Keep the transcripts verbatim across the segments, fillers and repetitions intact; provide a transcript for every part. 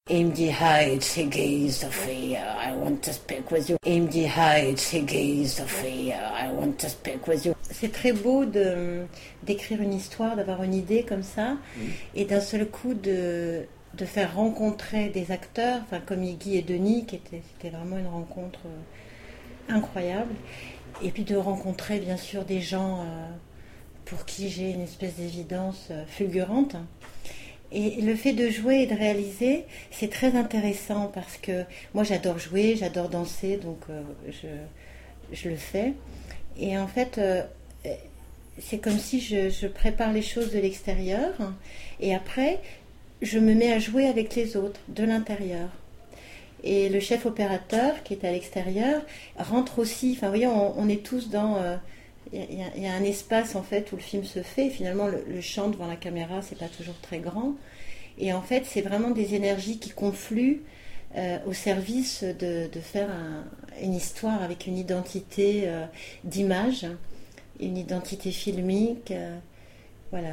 Il me dit hi, it's Iggy, Sophia, I want to speak with you. Il me dit hi, it's Iggy, Sophia, I want to speak with you. C'est très beau de, d'écrire une histoire, d'avoir une idée comme ça, oui. Et d'un seul coup de, de faire rencontrer des acteurs, enfin comme Iggy et Denis, qui était, c'était vraiment une rencontre incroyable. Et puis de rencontrer bien sûr des gens euh, pour qui j'ai une espèce d'évidence euh, fulgurante. Et le fait de jouer et de réaliser, c'est très intéressant parce que moi j'adore jouer, j'adore danser, donc euh, je, je le fais. Et en fait, euh, c'est comme si je, je prépare les choses de l'extérieur et après, je me mets à jouer avec les autres, de l'intérieur. Et le chef opérateur qui est à l'extérieur rentre aussi, enfin vous voyez, on, on est tous dans... Euh, Il y, a, il y a un espace en fait où le film se fait. Finalement, le, le champ devant la caméra, c'est pas toujours très grand. Et en fait, c'est vraiment des énergies qui confluent euh, au service de, de faire un, une histoire avec une identité euh, d'image, une identité filmique. Euh, voilà.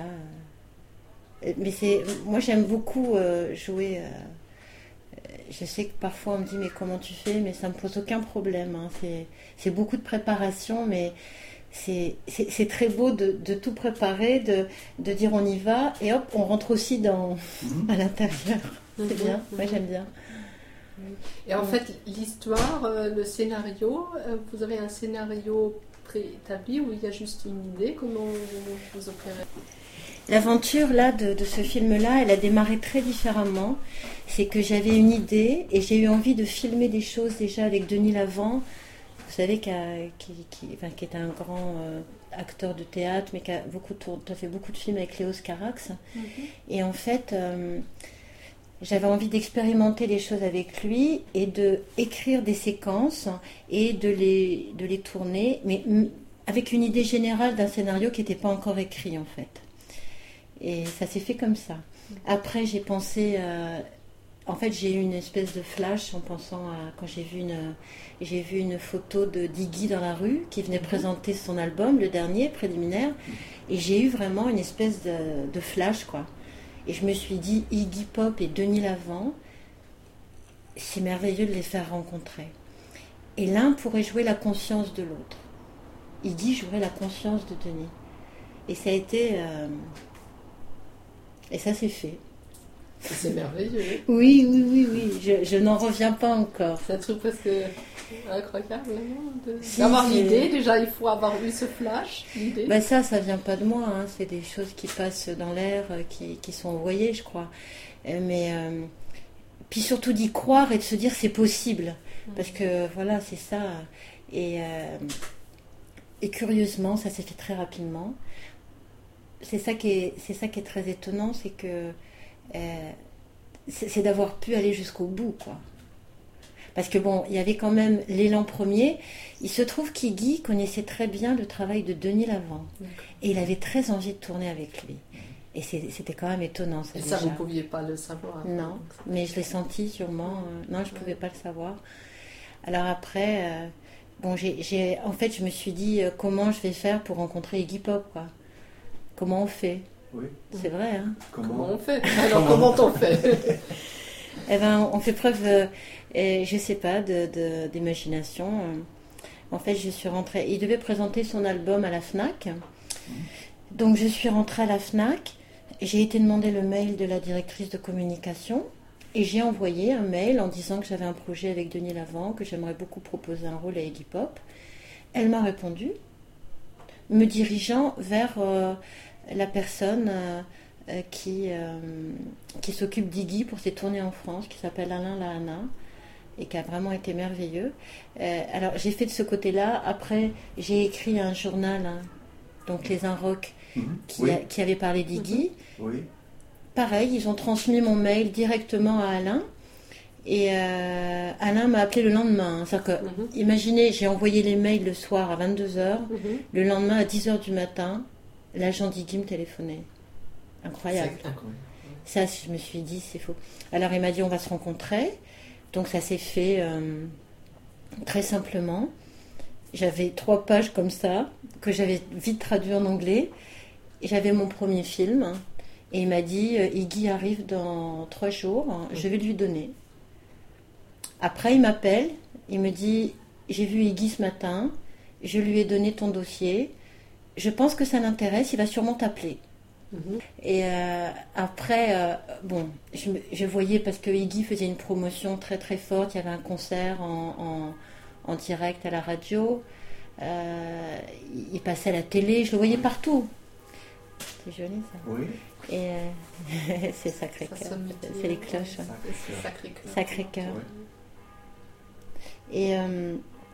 Mais c'est, moi, j'aime beaucoup euh, jouer. Euh, je sais que parfois on me dit mais comment tu fais, mais ça me pose aucun problème. Hein. C'est, c'est beaucoup de préparation, mais C'est, c'est, c'est très beau de, de tout préparer, de, de dire on y va, et hop, on rentre aussi dans, mmh. à l'intérieur. C'est mmh. bien, moi j'aime bien. Et en fait, l'histoire, euh, le scénario, euh, vous avez un scénario préétabli où il y a juste une idée, comment vous, vous opérez ? L'aventure là, de, de ce film-là, elle a démarré très différemment. C'est que j'avais une idée, et j'ai eu envie de filmer des choses déjà avec Denis Lavant. Vous savez, qui, a, qui, qui, enfin, qui est un grand euh, acteur de théâtre, mais qui a, beaucoup tour, qui a fait beaucoup de films avec Léos Carax. Mm-hmm. Et en fait, euh, j'avais envie d'expérimenter les choses avec lui et d'écrire des séquences et de les, de les tourner, mais m- avec une idée générale d'un scénario qui n'était pas encore écrit, en fait. Et ça s'est fait comme ça. Après, j'ai pensé... Euh, En fait, j'ai eu une espèce de flash en pensant à quand j'ai vu une, j'ai vu une photo de d'Iggy dans la rue qui venait présenter son album, le dernier, préliminaire, et j'ai eu vraiment une espèce de, de flash, quoi. Et je me suis dit, Iggy Pop et Denis Lavant, c'est merveilleux de les faire rencontrer. Et l'un pourrait jouer la conscience de l'autre. Iggy jouerait la conscience de Denis. Et ça a été... Euh, et ça s'est fait. C'est merveilleux. Oui, oui, oui, oui. Je, je n'en reviens pas encore. C'est un truc presque incroyable, vraiment, de... si, d'avoir c'est... l'idée. Déjà, il faut avoir eu ce flash, l'idée. Ben ça, ça vient pas de moi. Hein. C'est des choses qui passent dans l'air, qui, qui sont envoyées, je crois. Mais euh... puis surtout d'y croire et de se dire c'est possible, mmh. parce que voilà, c'est ça. Et euh... et curieusement, ça s'est fait très rapidement. C'est ça qui est, c'est ça qui est très étonnant, c'est que Euh, c'est, c'est d'avoir pu aller jusqu'au bout, quoi. Parce que bon, il y avait quand même l'élan premier. Il se trouve qu'Iggy connaissait très bien le travail de Denis Lavant. Et il avait très envie de tourner avec lui. Et c'est, c'était quand même étonnant, ça. Et déjà. ça, vous ne pouviez pas le savoir. Non, mais je l'ai senti sûrement. Euh, non, je ne pouvais pas le savoir. Alors après, euh, bon, j'ai, j'ai, en fait, je me suis dit, euh, comment je vais faire pour rencontrer Iggy Pop, quoi. Comment on fait ? Oui. C'est vrai, hein. Comment, comment on fait ? Alors, comment on fait ? Eh ben, on fait preuve, euh, je sais pas, de, de, d'imagination. En fait, je suis rentrée... Il devait présenter son album à la Fnac. Mmh. Donc, je suis rentrée à la Fnac. J'ai été demander le mail de la directrice de communication. Et j'ai envoyé un mail en disant que j'avais un projet avec Denis Lavant, que j'aimerais beaucoup proposer un rôle à Iggy Pop. Elle m'a répondu, me dirigeant vers... Euh, la personne euh, euh, qui, euh, qui s'occupe d'Iggy pour ses tournées en France, qui s'appelle Alain Lahana, et qui a vraiment été merveilleux. Euh, alors, j'ai fait de ce côté-là. Après, j'ai écrit un journal, hein, donc Les Inrocks, mmh, qui, oui. qui avait parlé d'Iggy. Mmh, oui. Pareil, ils ont transmis mon mail directement à Alain. Et euh, Alain m'a appelé le lendemain. Hein. C'est-à-dire que, mmh. imaginez, j'ai envoyé les mails le soir à vingt-deux heures. Mmh. Le lendemain, à dix heures du matin, l'agent d'Iggy me téléphonait. Incroyable. C'est incroyable. Ça, je me suis dit, c'est faux. Alors, il m'a dit, on va se rencontrer. Donc, ça s'est fait euh, très simplement. J'avais trois pages comme ça, que j'avais vite traduit en anglais. Et j'avais mon premier film. Et il m'a dit, Iggy arrive dans trois jours, hein, je vais lui donner. Après, il m'appelle, il me dit, j'ai vu Iggy ce matin, je lui ai donné ton dossier, je pense que ça l'intéresse, il va sûrement t'appeler. Mm-hmm. Et euh, après, euh, bon, je, je voyais, parce que Iggy faisait une promotion très très forte, il y avait un concert en, en, en direct à la radio, euh, il passait à la télé, je le voyais partout. C'est joli ça. Oui. Et euh, c'est Sacré-Cœur, c'est, c'est les cloches. Ouais. Sacré-Cœur. Sacré-Cœur. Ouais. Et euh,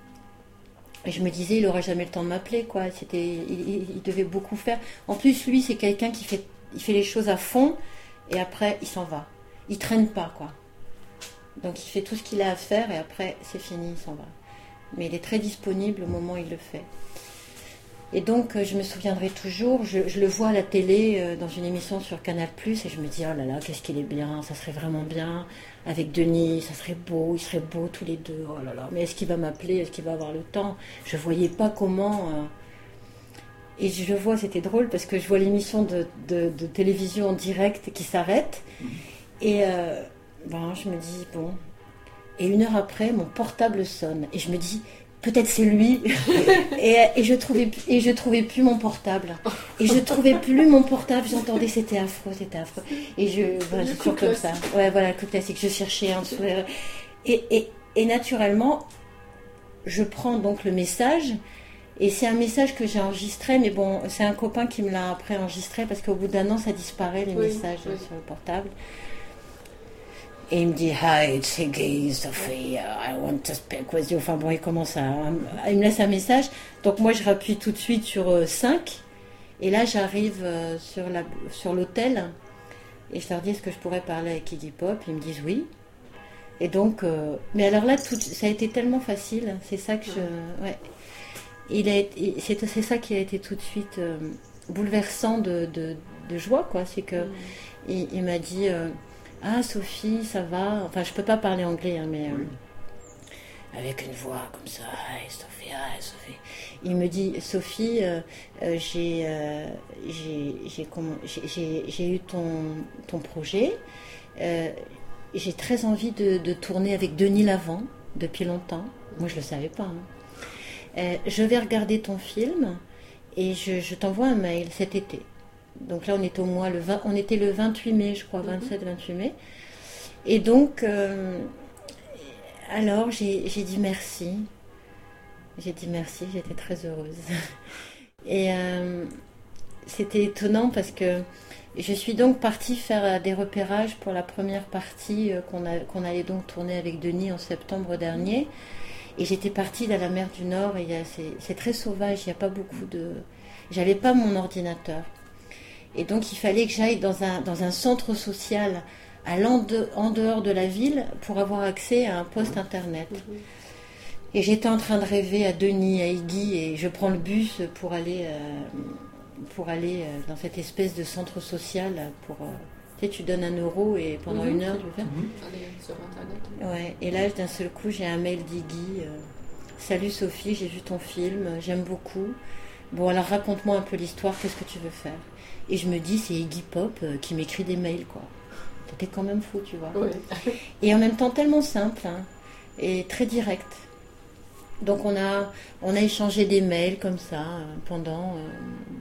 je me disais, il n'aurait jamais le temps de m'appeler, quoi. C'était, il, il devait beaucoup faire. En plus, lui, c'est quelqu'un qui fait, il fait les choses à fond et après, il s'en va. Il traîne pas, quoi. Donc, il fait tout ce qu'il a à faire et après, c'est fini, il s'en va. Mais il est très disponible au moment où il le fait. Et donc, je me souviendrai toujours, je, je le vois à la télé, euh, dans une émission sur Canal plus, et je me dis, oh là là, qu'est-ce qu'il est bien, ça serait vraiment bien, avec Denis, ça serait beau, ils seraient beaux tous les deux, oh là là, mais est-ce qu'il va m'appeler, est-ce qu'il va avoir le temps? Je ne voyais pas comment... Euh... Et je vois, c'était drôle, parce que je vois l'émission de, de, de télévision en direct qui s'arrête, et euh, ben, je me dis, bon... Et une heure après, mon portable sonne, et je me dis... Peut-être c'est lui. et, et je trouvais et je trouvais plus mon portable. Et je trouvais plus mon portable. J'entendais, c'était affreux, c'était affreux. Et je, voilà, c'est toujours comme ça. Ouais, voilà, le coup classique. Je cherchais un sourire. Et, et, et naturellement, je prends donc le message. Et c'est un message que j'ai enregistré, mais bon, c'est un copain qui me l'a après enregistré parce qu'au bout d'un an, ça disparaît les oui, messages oui. sur le portable. Et il me dit, hi, it's Iggy, Sophia, I want to speak with you. Enfin bon, il commence à, à... Il me laisse un message. Donc moi, je rappuie tout de suite sur euh, cinq. Et là, j'arrive euh, sur, la, sur l'hôtel. Et je leur dis, est-ce que je pourrais parler avec Iggy Pop? Ils me disent oui. Et donc... Euh... Mais alors là, tout... ça a été tellement facile. C'est ça que je... Ouais. Il a été... c'est, c'est ça qui a été tout de suite euh, bouleversant de, de, de joie, quoi. C'est que... Mm. Il, il m'a dit... Euh... Ah, Sophie, ça va? Enfin, je peux pas parler anglais, hein, mais euh, avec une voix comme ça. Hey, Sophie, hey, Sophie. Il me dit, Sophie, euh, euh, j'ai, euh, j'ai, j'ai, j'ai, j'ai, j'ai eu ton, ton projet. Euh, j'ai très envie de, de tourner avec Denis Lavant depuis longtemps. Moi, je le savais pas. Hein. Euh, je vais regarder ton film et je, je t'envoie un mail cet été. Donc là, on est au mois le vingt, on était le vingt-huit mai, je crois, vingt-sept vingt-huit mai. Et donc, euh, alors j'ai, j'ai dit merci. J'ai dit merci, j'étais très heureuse. Et euh, c'était étonnant parce que je suis donc partie faire des repérages pour la première partie qu'on, a, qu'on allait donc tourner avec Denis en septembre dernier. Et j'étais partie dans la mer du Nord. Et il y a, c'est, c'est très sauvage, il n'y a pas beaucoup de... J'avais pas mon ordinateur. Et donc, il fallait que j'aille dans un, dans un centre social à en dehors de la ville pour avoir accès à un poste internet. Et j'étais en train de rêver à Denis, à Iggy, et je prends le bus pour aller, euh, pour aller dans cette espèce de centre social. Pour, euh, tu sais, tu donnes un euro et pendant mmh. une heure, tu veux faire. Mmh. Aller sur internet. Ouais. Et là, d'un seul coup, j'ai un mail d'Iggy. Euh, Salut Sophie, j'ai vu ton film, j'aime beaucoup. Bon, alors raconte-moi un peu l'histoire, qu'est-ce que tu veux faire? Et je me dis, c'est Iggy Pop euh, qui m'écrit des mails, quoi. C'était quand même fou, tu vois. Oui. Et en même temps, tellement simple, hein, et très direct. Donc, on a, on a échangé des mails comme ça euh, pendant... Euh,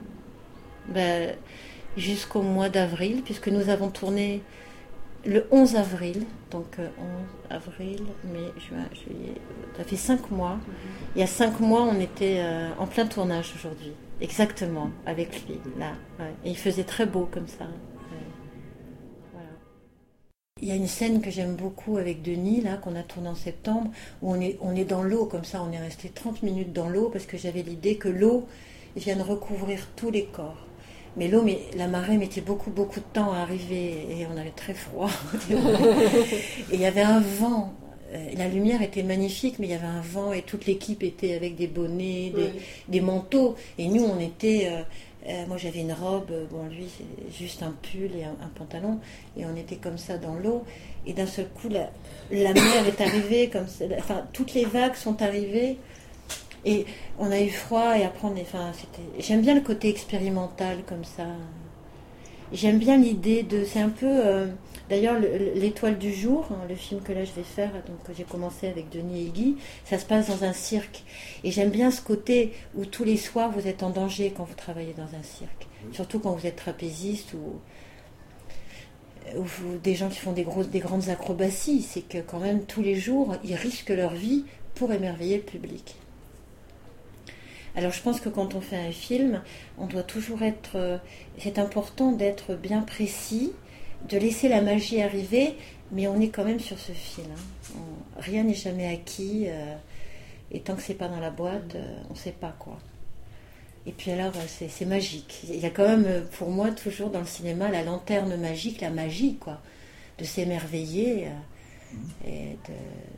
ben, jusqu'au mois d'avril, puisque nous avons tourné le onze avril. Donc, euh, onze avril, mai, juin, juillet... Ça fait cinq mois. Mm-hmm. Il y a cinq mois, on était euh, en plein tournage aujourd'hui. Exactement, avec lui, là. Ouais. Et il faisait très beau comme ça. Ouais. Voilà. Il y a une scène que j'aime beaucoup avec Denis, là, qu'on a tournée en septembre, où on est, on est dans l'eau, comme ça, on est resté trente minutes dans l'eau, parce que j'avais l'idée que l'eau vienne recouvrir tous les corps. Mais l'eau, mais, la marée mettait beaucoup, beaucoup de temps à arriver, et on avait très froid. Et il y avait un vent. La lumière était magnifique, mais il y avait un vent et toute l'équipe était avec des bonnets, des, oui. des manteaux. Et nous, on était... Euh, euh, moi, j'avais une robe, bon, lui, c'est juste un pull et un, un pantalon. Et on était comme ça dans l'eau. Et d'un seul coup, la, la mer est arrivée, comme ça, enfin, toutes les vagues sont arrivées. Et on a eu froid, et après, on est, enfin, c'était... J'aime bien le côté expérimental, comme ça. j'aime bien l'idée de... C'est un peu... Euh, d'ailleurs, le, l'Étoile du jour, hein, le film que là je vais faire, donc que j'ai commencé avec Denis et Guy, ça se passe dans un cirque. Et j'aime bien ce côté où tous les soirs vous êtes en danger quand vous travaillez dans un cirque. Oui. Surtout quand vous êtes trapéziste ou... ou des gens qui font des, grosses, des grandes acrobaties. C'est que quand même tous les jours, ils risquent leur vie pour émerveiller le public. Alors je pense que quand on fait un film, on doit toujours être... Euh, c'est important d'être bien précis, de laisser la magie arriver, mais on est quand même sur ce fil. Hein. On, rien n'est jamais acquis, euh, et tant que c'est pas dans la boîte, euh, on ne sait pas quoi. Et puis alors, c'est, c'est magique. Il y a quand même, pour moi, toujours dans le cinéma, la lanterne magique, la magie, quoi. De s'émerveiller, euh, et de...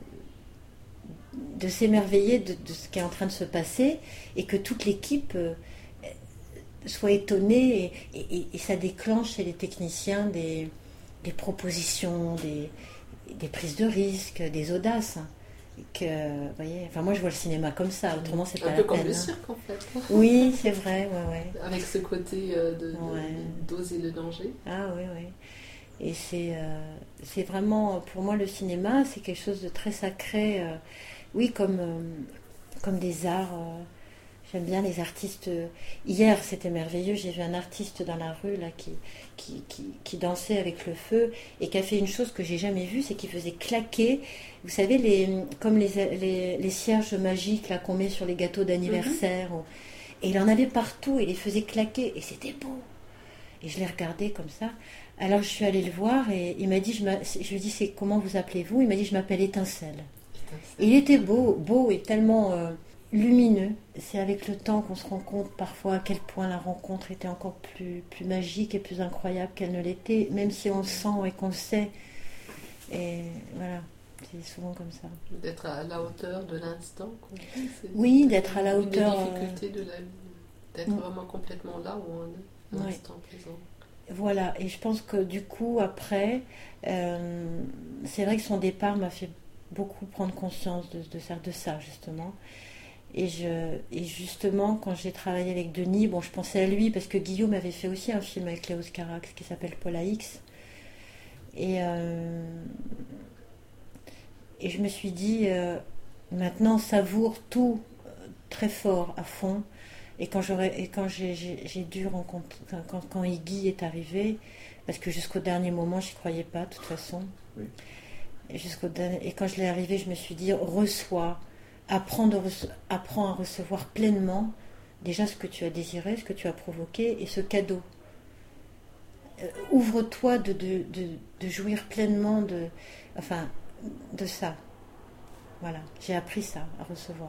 de s'émerveiller de, de ce qui est en train de se passer et que toute l'équipe euh, soit étonnée et, et, et ça déclenche chez les techniciens des, des propositions, des, des prises de risques, des audaces. Hein, que, voyez, enfin moi je vois le cinéma comme ça, autrement c'est pas la peine. Un peu comme le hein. cirque en fait. Oui, c'est vrai, ouais, ouais. Avec ce côté euh, de, ouais. de, d'oser le danger. Ah oui, oui. Et c'est, euh, c'est vraiment, pour moi le cinéma, c'est quelque chose de très sacré. Euh, Oui, comme, euh, comme des arts. Euh, j'aime bien les artistes. Hier, c'était merveilleux. J'ai vu un artiste dans la rue là, qui, qui, qui, qui dansait avec le feu et qui a fait une chose que j'ai jamais vue, c'est qu'il faisait claquer. Vous savez, les, comme les, les, les cierges magiques là, qu'on met sur les gâteaux d'anniversaire. Mm-hmm. Et il en avait partout. Il les faisait claquer. Et c'était beau. Et je l'ai regardé comme ça. Alors, je suis allée le voir et il m'a dit, je, je lui ai dit, c'est, comment vous appelez-vous ? Il m'a dit, je m'appelle Étincelle. Il était beau, beau et tellement euh, lumineux. C'est avec le temps qu'on se rend compte parfois à quel point la rencontre était encore plus, plus magique et plus incroyable qu'elle ne l'était, même si on le sent et qu'on le sait. Et voilà, c'est souvent comme ça. D'être à la hauteur de l'instant. C'est oui, d'être à la hauteur. Une des difficultés de la vie, d'être mmh. vraiment complètement là où on est, à l'instant oui. présent. Voilà, et je pense que du coup, après, euh, c'est vrai que son départ m'a fait beaucoup prendre conscience de, de, de ça justement et, je, et justement quand j'ai travaillé avec Denis, bon je pensais à lui parce que Guillaume avait fait aussi un film avec Léos Carax qui s'appelle Paula X et, euh, et je me suis dit euh, maintenant savoure tout euh, très fort à fond et quand, j'aurais, et quand j'ai, j'ai, j'ai dû rencontrer quand, quand Iggy est arrivé parce que jusqu'au dernier moment je n'y croyais pas de toute façon oui. Et, jusqu'au dernier, et quand je l'ai arrivé, je me suis dit, reçois, apprends, de rece- apprends à recevoir pleinement déjà ce que tu as désiré, ce que tu as provoqué et ce cadeau. Euh, ouvre-toi de, de, de, de jouir pleinement de, enfin, de ça. Voilà, j'ai appris ça, à recevoir.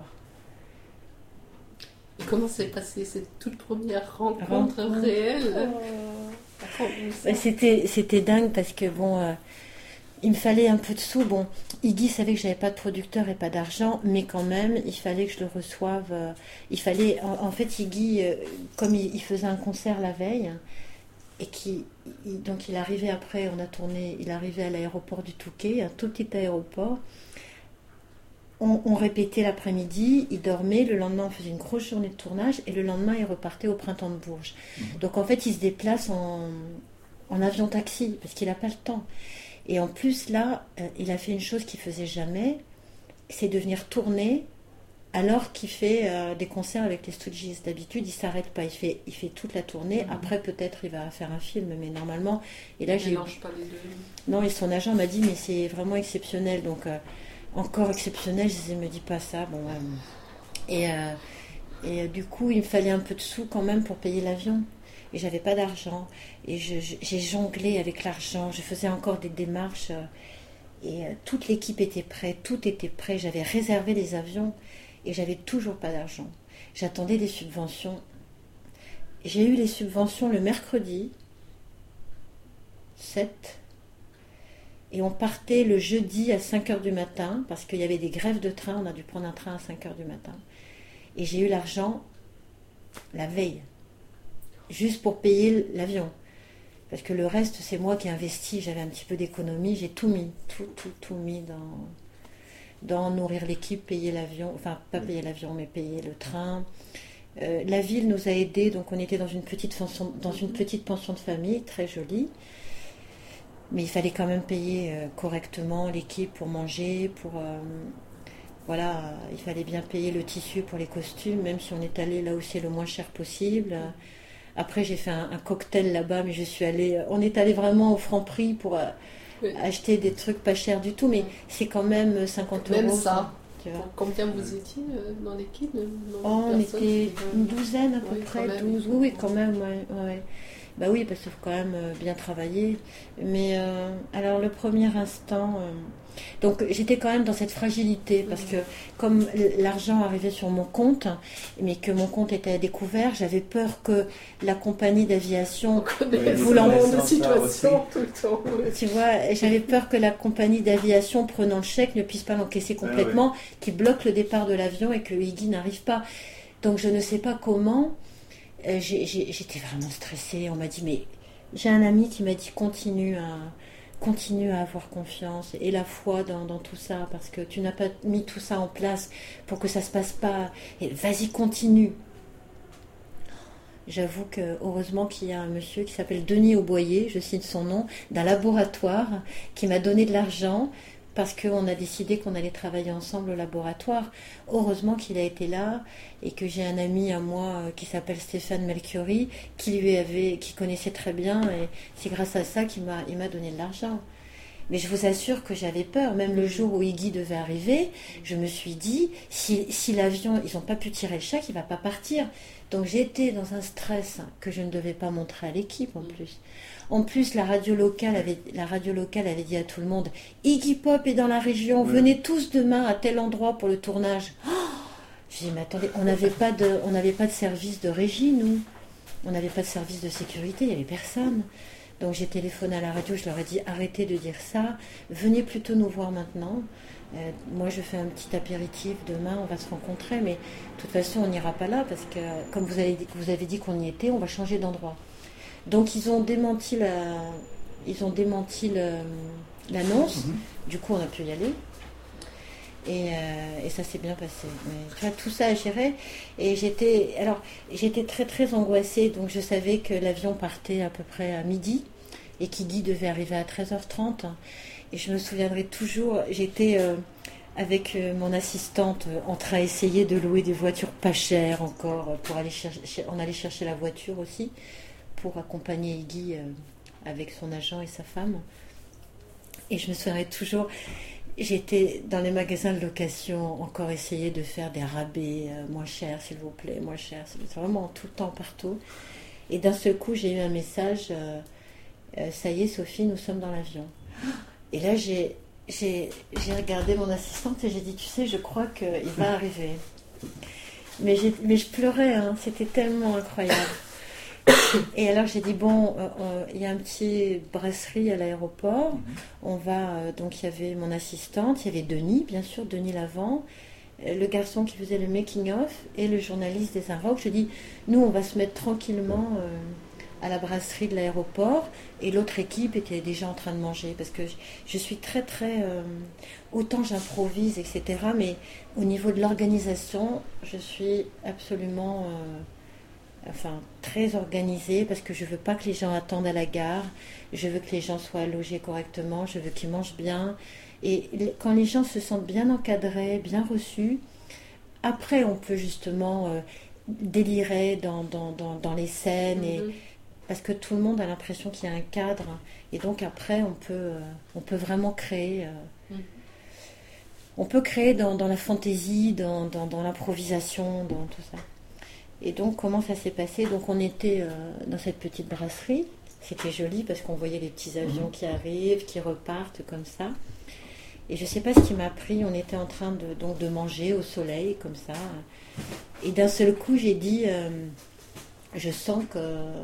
Et comment s'est passée cette toute première rencontre, rencontre. réelle oh. ben, c'était, c'était dingue parce que bon... Euh, il me fallait un peu de sous. Bon, Iggy savait que j'avais pas de producteur et pas d'argent, mais quand même, il fallait que je le reçoive. Euh, il fallait, en, en fait, Iggy, euh, comme il, il faisait un concert la veille, et qui, il, donc il arrivait après, on a tourné, il arrivait à l'aéroport du Touquet, un tout petit aéroport. On, on répétait l'après-midi, il dormait, le lendemain on faisait une grosse journée de tournage, et le lendemain il repartait au Printemps de Bourges. Mmh. Donc en fait, il se déplace en, en avion-taxi parce qu'il n'a pas le temps. Et en plus, là, euh, il a fait une chose qu'il ne faisait jamais, c'est de venir tourner alors qu'il fait euh, des concerts avec les Stooges. D'habitude, il ne s'arrête pas, il fait, il fait toute la tournée. Mmh. Après, peut-être, il va faire un film, mais normalement... Et là, il j'ai mélange pas les deux. Non, et son agent m'a dit, mais c'est vraiment exceptionnel. Donc, euh, encore exceptionnel, je ne me dis pas ça. Bon, euh, et, euh, et euh, du coup, il me fallait un peu de sous quand même pour payer l'avion. Et j'avais pas d'argent et je, je, j'ai jonglé avec l'argent, je faisais encore des démarches et euh, toute l'équipe était prête, tout était prêt, j'avais réservé les avions et j'avais toujours pas d'argent. J'attendais des subventions. J'ai eu les subventions le mercredi sept et on partait le jeudi à cinq heures du matin parce qu'il y avait des grèves de train, on a dû prendre un train à cinq heures du matin et j'ai eu l'argent la veille. Juste pour payer l'avion. Parce que le reste, c'est moi qui ai investi, j'avais un petit peu d'économie, j'ai tout mis, tout, tout, tout mis dans, dans nourrir l'équipe, payer l'avion, enfin pas payer l'avion, mais payer le train, Euh, la ville nous a aidés, donc on était dans une petite pension, dans une petite pension de famille, très jolie. Mais il fallait quand même payer euh, correctement l'équipe pour manger, pour... Euh, voilà, il fallait bien payer le tissu pour les costumes, même si on est allé là où c'est le moins cher possible. Après, j'ai fait un, un cocktail là-bas, mais je suis allée... On est allé vraiment au Franprix pour euh, oui. acheter des trucs pas chers du tout, mais c'est quand même cinquante même euros. Même ça. Tu vois. Combien vous étiez dans l'équipe? Oh, on était une douzaine à peu oui, près, douze. Oui, oui, quand même, ouais, ouais. Bah oui, parce qu'il faut quand même bien travailler. Mais euh, alors, le premier instant... Euh, donc, j'étais quand même dans cette fragilité, parce que comme l'argent arrivait sur mon compte, mais que mon compte était à découvert, j'avais peur que la compagnie d'aviation... voulant de situation tout le temps. Oui. Tu vois, j'avais peur que la compagnie d'aviation, prenant le chèque, ne puisse pas l'encaisser complètement, ah, oui. qu'il bloque le départ de l'avion et que Iggy n'arrive pas. Donc, je ne sais pas comment... J'ai, j'ai, j'étais vraiment stressée. On m'a dit, mais j'ai un ami qui m'a dit continue à, continue à avoir confiance et la foi dans, dans tout ça, parce que tu n'as pas mis tout ça en place pour que ça se passe pas. Et vas-y, continue. J'avoue que heureusement qu'il y a un monsieur qui s'appelle Denis Auboyer, je cite son nom, d'un laboratoire qui m'a donné de l'argent. Parce qu'on a décidé qu'on allait travailler ensemble au laboratoire. Heureusement qu'il a été là et que j'ai un ami à moi qui s'appelle Stéphane Melchiori, qui lui avait, qui connaissait très bien, et c'est grâce à ça qu'il m'a, il m'a donné de l'argent. Mais je vous assure que j'avais peur. Même le jour où Iggy devait arriver, je me suis dit, si, si l'avion, ils n'ont pas pu tirer le chèque, il ne va pas partir. Donc j'étais dans un stress que je ne devais pas montrer à l'équipe en plus. En plus, la radio locale avait, la radio locale avait dit à tout le monde, Iggy Pop est dans la région, oui. Venez tous demain à tel endroit pour le tournage. Oh, je dis, mais attendez, on n'avait pas de, on n'avait pas de service de régie, nous. On n'avait pas de service de sécurité, il n'y avait personne. Donc j'ai téléphoné à la radio, je leur ai dit, arrêtez de dire ça, venez plutôt nous voir maintenant. Euh, moi, je fais un petit apéritif demain, on va se rencontrer, mais de toute façon, on n'ira pas là parce que, comme vous avez dit, vous avez dit qu'on y était, on va changer d'endroit. Donc, ils ont démenti la, ils ont démenti le, l'annonce. Mm-hmm. Du coup, on a pu y aller. Et, euh, et ça s'est bien passé. Mais, tu vois, tout ça à gérer. Et j'étais, alors, j'étais très très angoissée. Donc, je savais que l'avion partait à peu près à midi et qu'Iggy devait arriver à treize heures trente. Et je me souviendrai toujours, j'étais euh, avec euh, mon assistante euh, en train d'essayer de louer des voitures pas chères encore, pour aller chercher, on allait chercher la voiture aussi, pour accompagner Iggy euh, avec son agent et sa femme. Et je me souviendrai toujours, j'étais dans les magasins de location, encore essayer de faire des rabais euh, moins chers, s'il vous plaît, moins chers, c'est vraiment tout le temps, partout. Et d'un seul coup, j'ai eu un message, euh, euh, ça y est Sophie, nous sommes dans l'avion. Et là, j'ai, j'ai, j'ai regardé mon assistante et j'ai dit, tu sais, je crois qu'il va arriver. Mais, j'ai, mais je pleurais, hein, c'était tellement incroyable. Et alors, j'ai dit, bon, il euh, euh, y a un petit brasserie à l'aéroport. On va, euh, donc il y avait mon assistante, il y avait Denis, bien sûr, Denis Lavant, le garçon qui faisait le making-of et le journaliste des Inrocks. Je dis, nous, on va se mettre tranquillement... Euh, à la brasserie de l'aéroport, et l'autre équipe était déjà en train de manger, parce que je, je suis très très euh, autant j'improvise, etc., mais au niveau de l'organisation je suis absolument euh, enfin très organisée, parce que je veux pas que les gens attendent à la gare, je veux que les gens soient logés correctement, je veux qu'ils mangent bien, et quand les gens se sentent bien encadrés, bien reçus, après on peut justement euh, délirer dans, dans, dans, dans les scènes, mm-hmm. et parce que tout le monde a l'impression qu'il y a un cadre, et donc après on peut, euh, on peut vraiment créer, euh, mm. on peut créer dans, dans la fantaisie, dans, dans, dans l'improvisation, dans tout ça. Et donc comment ça s'est passé? Donc on était euh, dans cette petite brasserie, c'était joli parce qu'on voyait les petits avions mm. qui arrivent, qui repartent comme ça. Et je ne sais pas ce qui m'a pris, on était en train de, donc, de manger au soleil comme ça, et d'un seul coup j'ai dit, euh, je sens que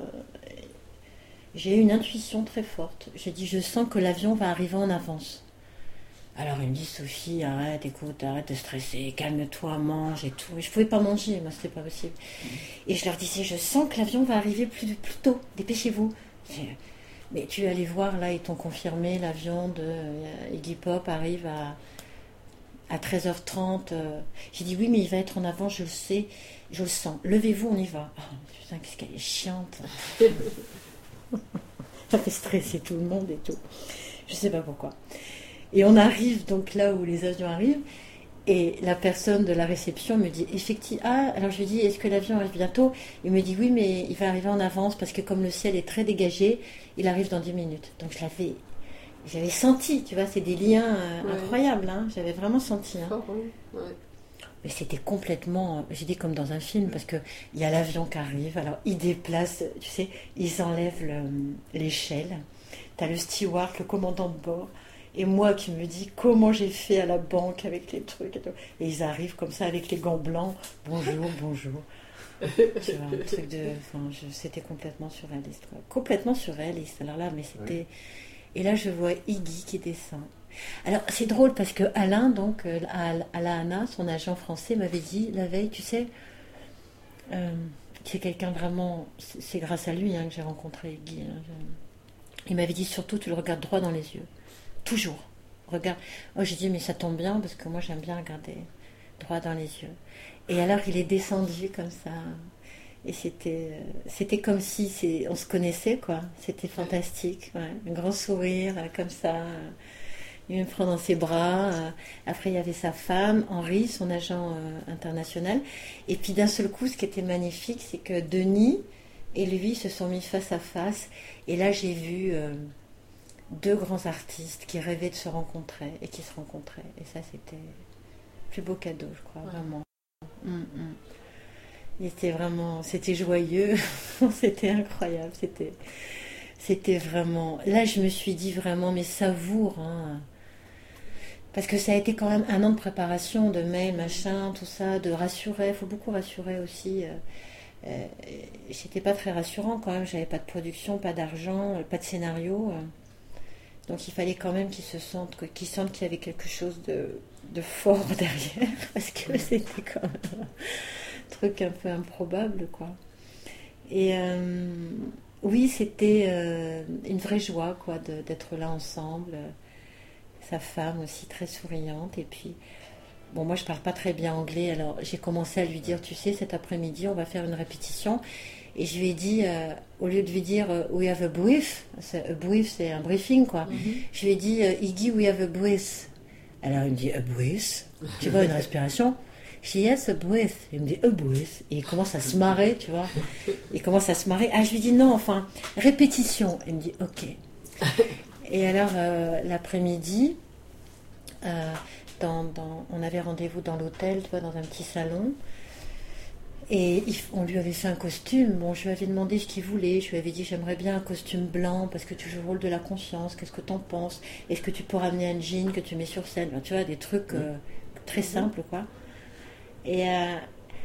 j'ai eu une intuition très forte. J'ai dit, je sens que l'avion va arriver en avance. Alors il me dit, Sophie, arrête, écoute, arrête de stresser, calme-toi, mange et tout. Et je ne pouvais pas manger, moi, c'était pas possible. Mmh. Et je leur disais, je sens que l'avion va arriver plus, plus tôt, dépêchez-vous. J'ai, mais tu es allé voir, là, ils t'ont confirmé, l'avion de euh, Iggy Pop arrive à, à treize heures trente. Euh, j'ai dit oui, mais il va être en avant, je le sais, je le sens. Levez-vous, on y va. Oh, putain, qu'est-ce qu'elle est chiante. Ça fait stresser tout le monde et tout. Je sais pas pourquoi. Et on arrive donc là où les avions arrivent. Et la personne de la réception me dit effectivement, ah, alors je lui dis, est-ce que l'avion arrive bientôt? Il me dit oui, mais il va arriver en avance parce que comme le ciel est très dégagé, il arrive dans dix minutes. Donc je l'avais, j'avais senti, tu vois, c'est des liens euh, ouais. incroyables, hein, j'avais vraiment senti. Hein. Fort, hein. Ouais. Mais c'était complètement, j'ai dit comme dans un film, parce qu'il y a l'avion qui arrive, alors ils déplacent, tu sais, ils enlèvent le, l'échelle, t'as le steward, le commandant de bord. Et moi qui me dis comment j'ai fait à la banque avec les trucs et tout. Et ils arrivent comme ça avec les gants blancs. Bonjour, bonjour. Tu vois, un truc de. Enfin, je, c'était complètement surréaliste. Quoi. Complètement surréaliste. Alors là, mais c'était. Oui. Et là, je vois Iggy qui descend. Alors, c'est drôle parce que Alain, donc, Alain, son agent français, m'avait dit la veille, tu sais, euh, c'est quelqu'un vraiment. C'est grâce à lui hein, que j'ai rencontré Iggy. Hein, je... Il m'avait dit surtout, tu le regardes droit dans les yeux. Toujours. Regarde. Oh, j'ai dit, mais ça tombe bien parce que moi, j'aime bien regarder droit dans les yeux. Et alors, il est descendu comme ça. Et c'était, c'était comme si c'est, on se connaissait, quoi. C'était fantastique. Ouais. Un grand sourire, comme ça. Il me prend dans ses bras. Après, il y avait sa femme, Henri, son agent euh, international. Et puis, d'un seul coup, ce qui était magnifique, c'est que Denis et lui se sont mis face à face. Et là, j'ai vu... Euh, deux grands artistes qui rêvaient de se rencontrer et qui se rencontraient. Et ça, c'était le plus beau cadeau, je crois, ouais. Vraiment. Mm-mm. Il était vraiment... C'était joyeux. C'était incroyable. C'était, c'était vraiment... Là, je me suis dit vraiment, mais savoure. Hein. Parce que ça a été quand même un an de préparation, de mails, machin, tout ça, de rassurer. Il faut beaucoup rassurer aussi. Euh, c'était pas très rassurant quand même. J'avais pas de production, pas d'argent, pas de scénario. Euh. Donc il fallait quand même qu'ils se sentent, qu'ils sentent qu'il y avait quelque chose de, de fort derrière, parce que c'était quand même un truc un peu improbable, quoi. Et euh, oui, c'était euh, une vraie joie, quoi, de, d'être là ensemble. Sa femme aussi très souriante, et puis bon, moi je parle pas très bien anglais, alors j'ai commencé à lui dire, tu sais, cet après-midi on va faire une répétition. Et je lui ai dit, euh, au lieu de lui dire euh, we have a brief, c'est, a brief c'est un briefing quoi, mm-hmm. Je lui ai dit euh, Iggy, we have a brief. Alors il me dit a brief, tu vois, une respiration. Je dis yes, a brief. Il me dit a brief. Et il commence à se marrer, tu vois. Il commence à se marrer. Ah, je lui dis non, enfin, répétition. Il me dit ok. Et alors euh, l'après-midi, euh, dans, dans, on avait rendez-vous dans l'hôtel, tu vois, dans un petit salon. Et on lui avait fait un costume. Bon, je lui avais demandé ce qu'il voulait. Je lui avais dit, j'aimerais bien un costume blanc parce que tu joues le rôle de la conscience. Qu'est-ce que t'en penses? Est-ce que tu peux ramener un jean que tu mets sur scène? Enfin, tu vois, des trucs euh, très simples, quoi. Et euh,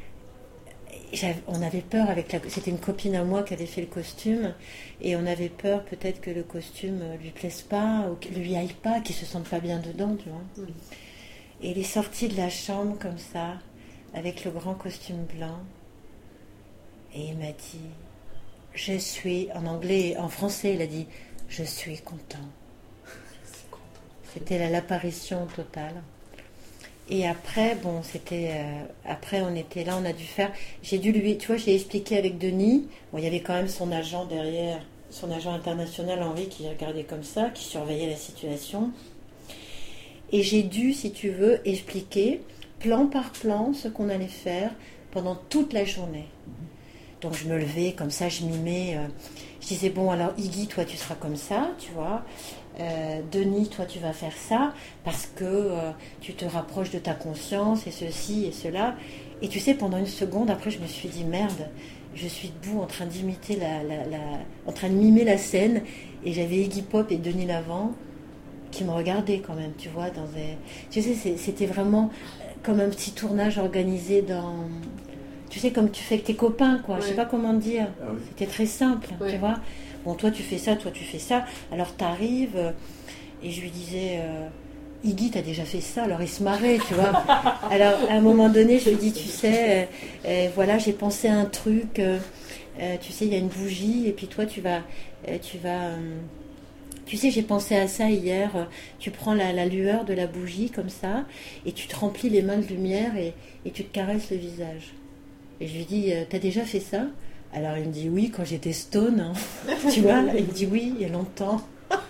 on avait peur avec la... C'était une copine à moi qui avait fait le costume. Et on avait peur peut-être que le costume lui plaise pas ou qu'il lui aille pas, qu'il se sente pas bien dedans, tu vois. Mm. Et il est sorti de la chambre comme ça, avec le grand costume blanc, et il m'a dit, je suis, en anglais, en français, il a dit, je suis content. C'était la, l'apparition totale. Et après, bon, c'était, euh, après on était là, on a dû faire, j'ai dû lui, tu vois, j'ai expliqué avec Denis, bon, il y avait quand même son agent derrière, son agent international, Henri, qui regardait comme ça, qui surveillait la situation. Et j'ai dû, si tu veux, expliquer plan par plan ce qu'on allait faire pendant toute la journée. Donc je me levais comme ça, je mimais, euh, je disais bon alors Iggy, toi tu seras comme ça, tu vois, euh, Denis, toi tu vas faire ça parce que euh, tu te rapproches de ta conscience et ceci et cela. Et tu sais, pendant une seconde après je me suis dit merde, je suis debout en train d'imiter la, la, la en train de mimer la scène et j'avais Iggy Pop et Denis Lavant qui me regardaient quand même, tu vois, dans des... tu sais, c'était vraiment comme un petit tournage organisé dans, tu sais, comme tu fais avec tes copains, quoi. Ouais. Je sais pas comment dire. Ah oui. C'était très simple, ouais. Tu vois. Bon, toi tu fais ça, toi tu fais ça. Alors t'arrives euh, et je lui disais, euh, Iggy, t'as déjà fait ça. Alors il se marrait, tu vois. Alors à un moment donné, je lui dis, tu sais, euh, euh, voilà, j'ai pensé à un truc. Euh, euh, tu sais, il y a une bougie et puis toi tu vas, euh, tu vas. Euh, Tu sais, j'ai pensé à ça hier. Tu prends la, la lueur de la bougie comme ça et tu te remplis les mains de lumière et, et tu te caresses le visage. Et je lui dis, euh, t'as déjà fait ça? Alors il me dit oui, quand j'étais stone. Hein. Tu vois, il me dit oui, il y a longtemps.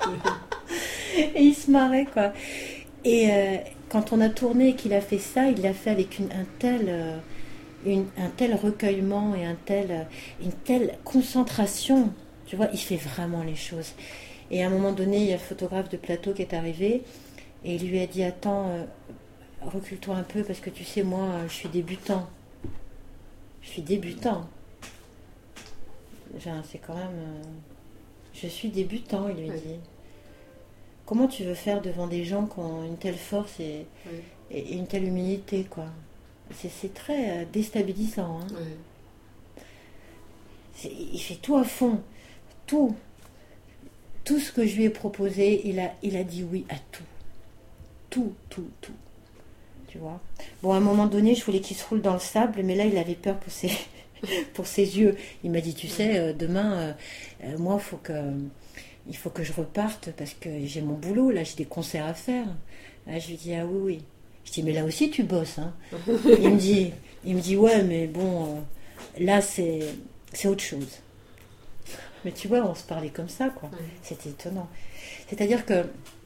Et il se marrait, quoi. Et euh, quand on a tourné et qu'il a fait ça, il l'a fait avec une, un, tel, euh, une, un tel recueillement et un tel, euh, une telle concentration. Tu vois, il fait vraiment les choses. Et à un moment donné, il y a le photographe de plateau qui est arrivé et il lui a dit, attends, euh, recule-toi un peu parce que tu sais, moi, je suis débutant. Je suis débutant. Genre, c'est quand même... Euh, je suis débutant, il lui oui. dit. Comment tu veux faire devant des gens qui ont une telle force et, oui. et une telle humilité, quoi. C'est, c'est très déstabilisant. Hein. Oui. C'est, il fait tout à fond. Tout. Tout ce que je lui ai proposé, il a, il a dit oui à tout. Tout, tout, tout. Tu vois. Bon, à un moment donné, je voulais qu'il se roule dans le sable, mais là, il avait peur pour ses, pour ses yeux. Il m'a dit, tu sais, euh, demain, euh, moi, il faut que... il faut que je reparte parce que j'ai mon boulot, là, j'ai des concerts à faire. Là, je lui dis, ah oui, oui. Je dis, mais là aussi, tu bosses. Hein. il, me dit, il me dit, ouais, mais bon, euh, là, c'est, c'est autre chose. Mais tu vois, on se parlait comme ça, quoi. Ouais. C'était étonnant. C'est-à-dire que,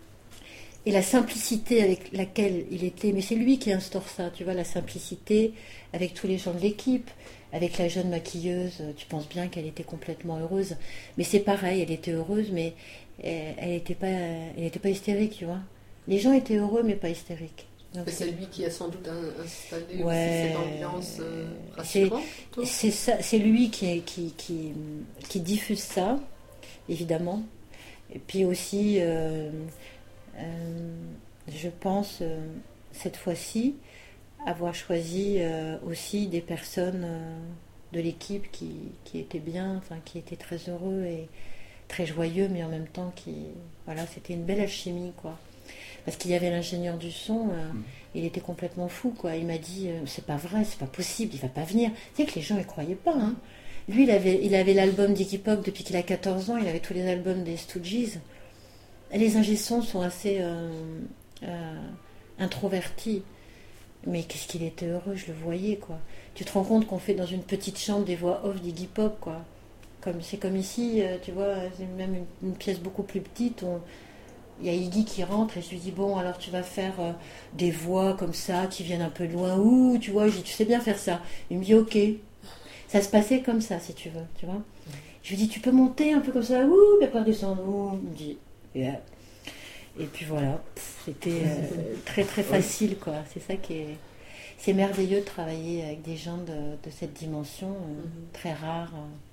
et la simplicité avec laquelle il était, mais c'est lui qui instaure ça, tu vois, la simplicité avec tous les gens de l'équipe. Avec la jeune maquilleuse, tu penses bien qu'elle était complètement heureuse. Mais c'est pareil, elle était heureuse, mais elle n'était pas, elle était pas hystérique, tu vois. Les gens étaient heureux, mais pas hystériques. Donc, c'est lui qui a sans doute installé ouais, aussi cette ambiance euh, rassurante. C'est, c'est, ça, c'est lui qui, qui, qui, qui diffuse ça, évidemment. Et puis aussi, euh, euh, je pense, euh, cette fois-ci, avoir choisi euh, aussi des personnes euh, de l'équipe qui, qui étaient bien, enfin qui étaient très heureux et très joyeux, mais en même temps qui, voilà, c'était une belle alchimie, quoi. Parce qu'il y avait l'ingénieur du son, euh, mmh. il était complètement fou, quoi. Il m'a dit, euh, c'est pas vrai, c'est pas possible, il va pas venir. Tu sais que les gens, ils croyaient pas, hein. Lui, il avait, il avait l'album d'Iggy Pop depuis qu'il a quatorze ans, il avait tous les albums des Stooges. Et les ingé-sons sont assez euh, euh, introvertis. Mais qu'est-ce qu'il était heureux, je le voyais, quoi. Tu te rends compte qu'on fait dans une petite chambre des voix off d'Iggy Pop, quoi. Comme, c'est comme ici, euh, tu vois, c'est même une, une pièce beaucoup plus petite. On... Il y a Iggy qui rentre et je lui dis, bon, alors tu vas faire euh, des voix comme ça, qui viennent un peu de loin. Ouh, tu vois, je dis, tu sais bien faire ça. Il me dit, ok. Ça se passait comme ça, si tu veux, tu vois. Je lui dis, tu peux monter un peu comme ça, ouh, puis après redescendre. Ouh. Il me dit, yeah. Et puis voilà, c'était euh, très très facile, quoi. C'est ça qui est... C'est merveilleux de travailler avec des gens de, de cette dimension, euh, mm-hmm. très rare.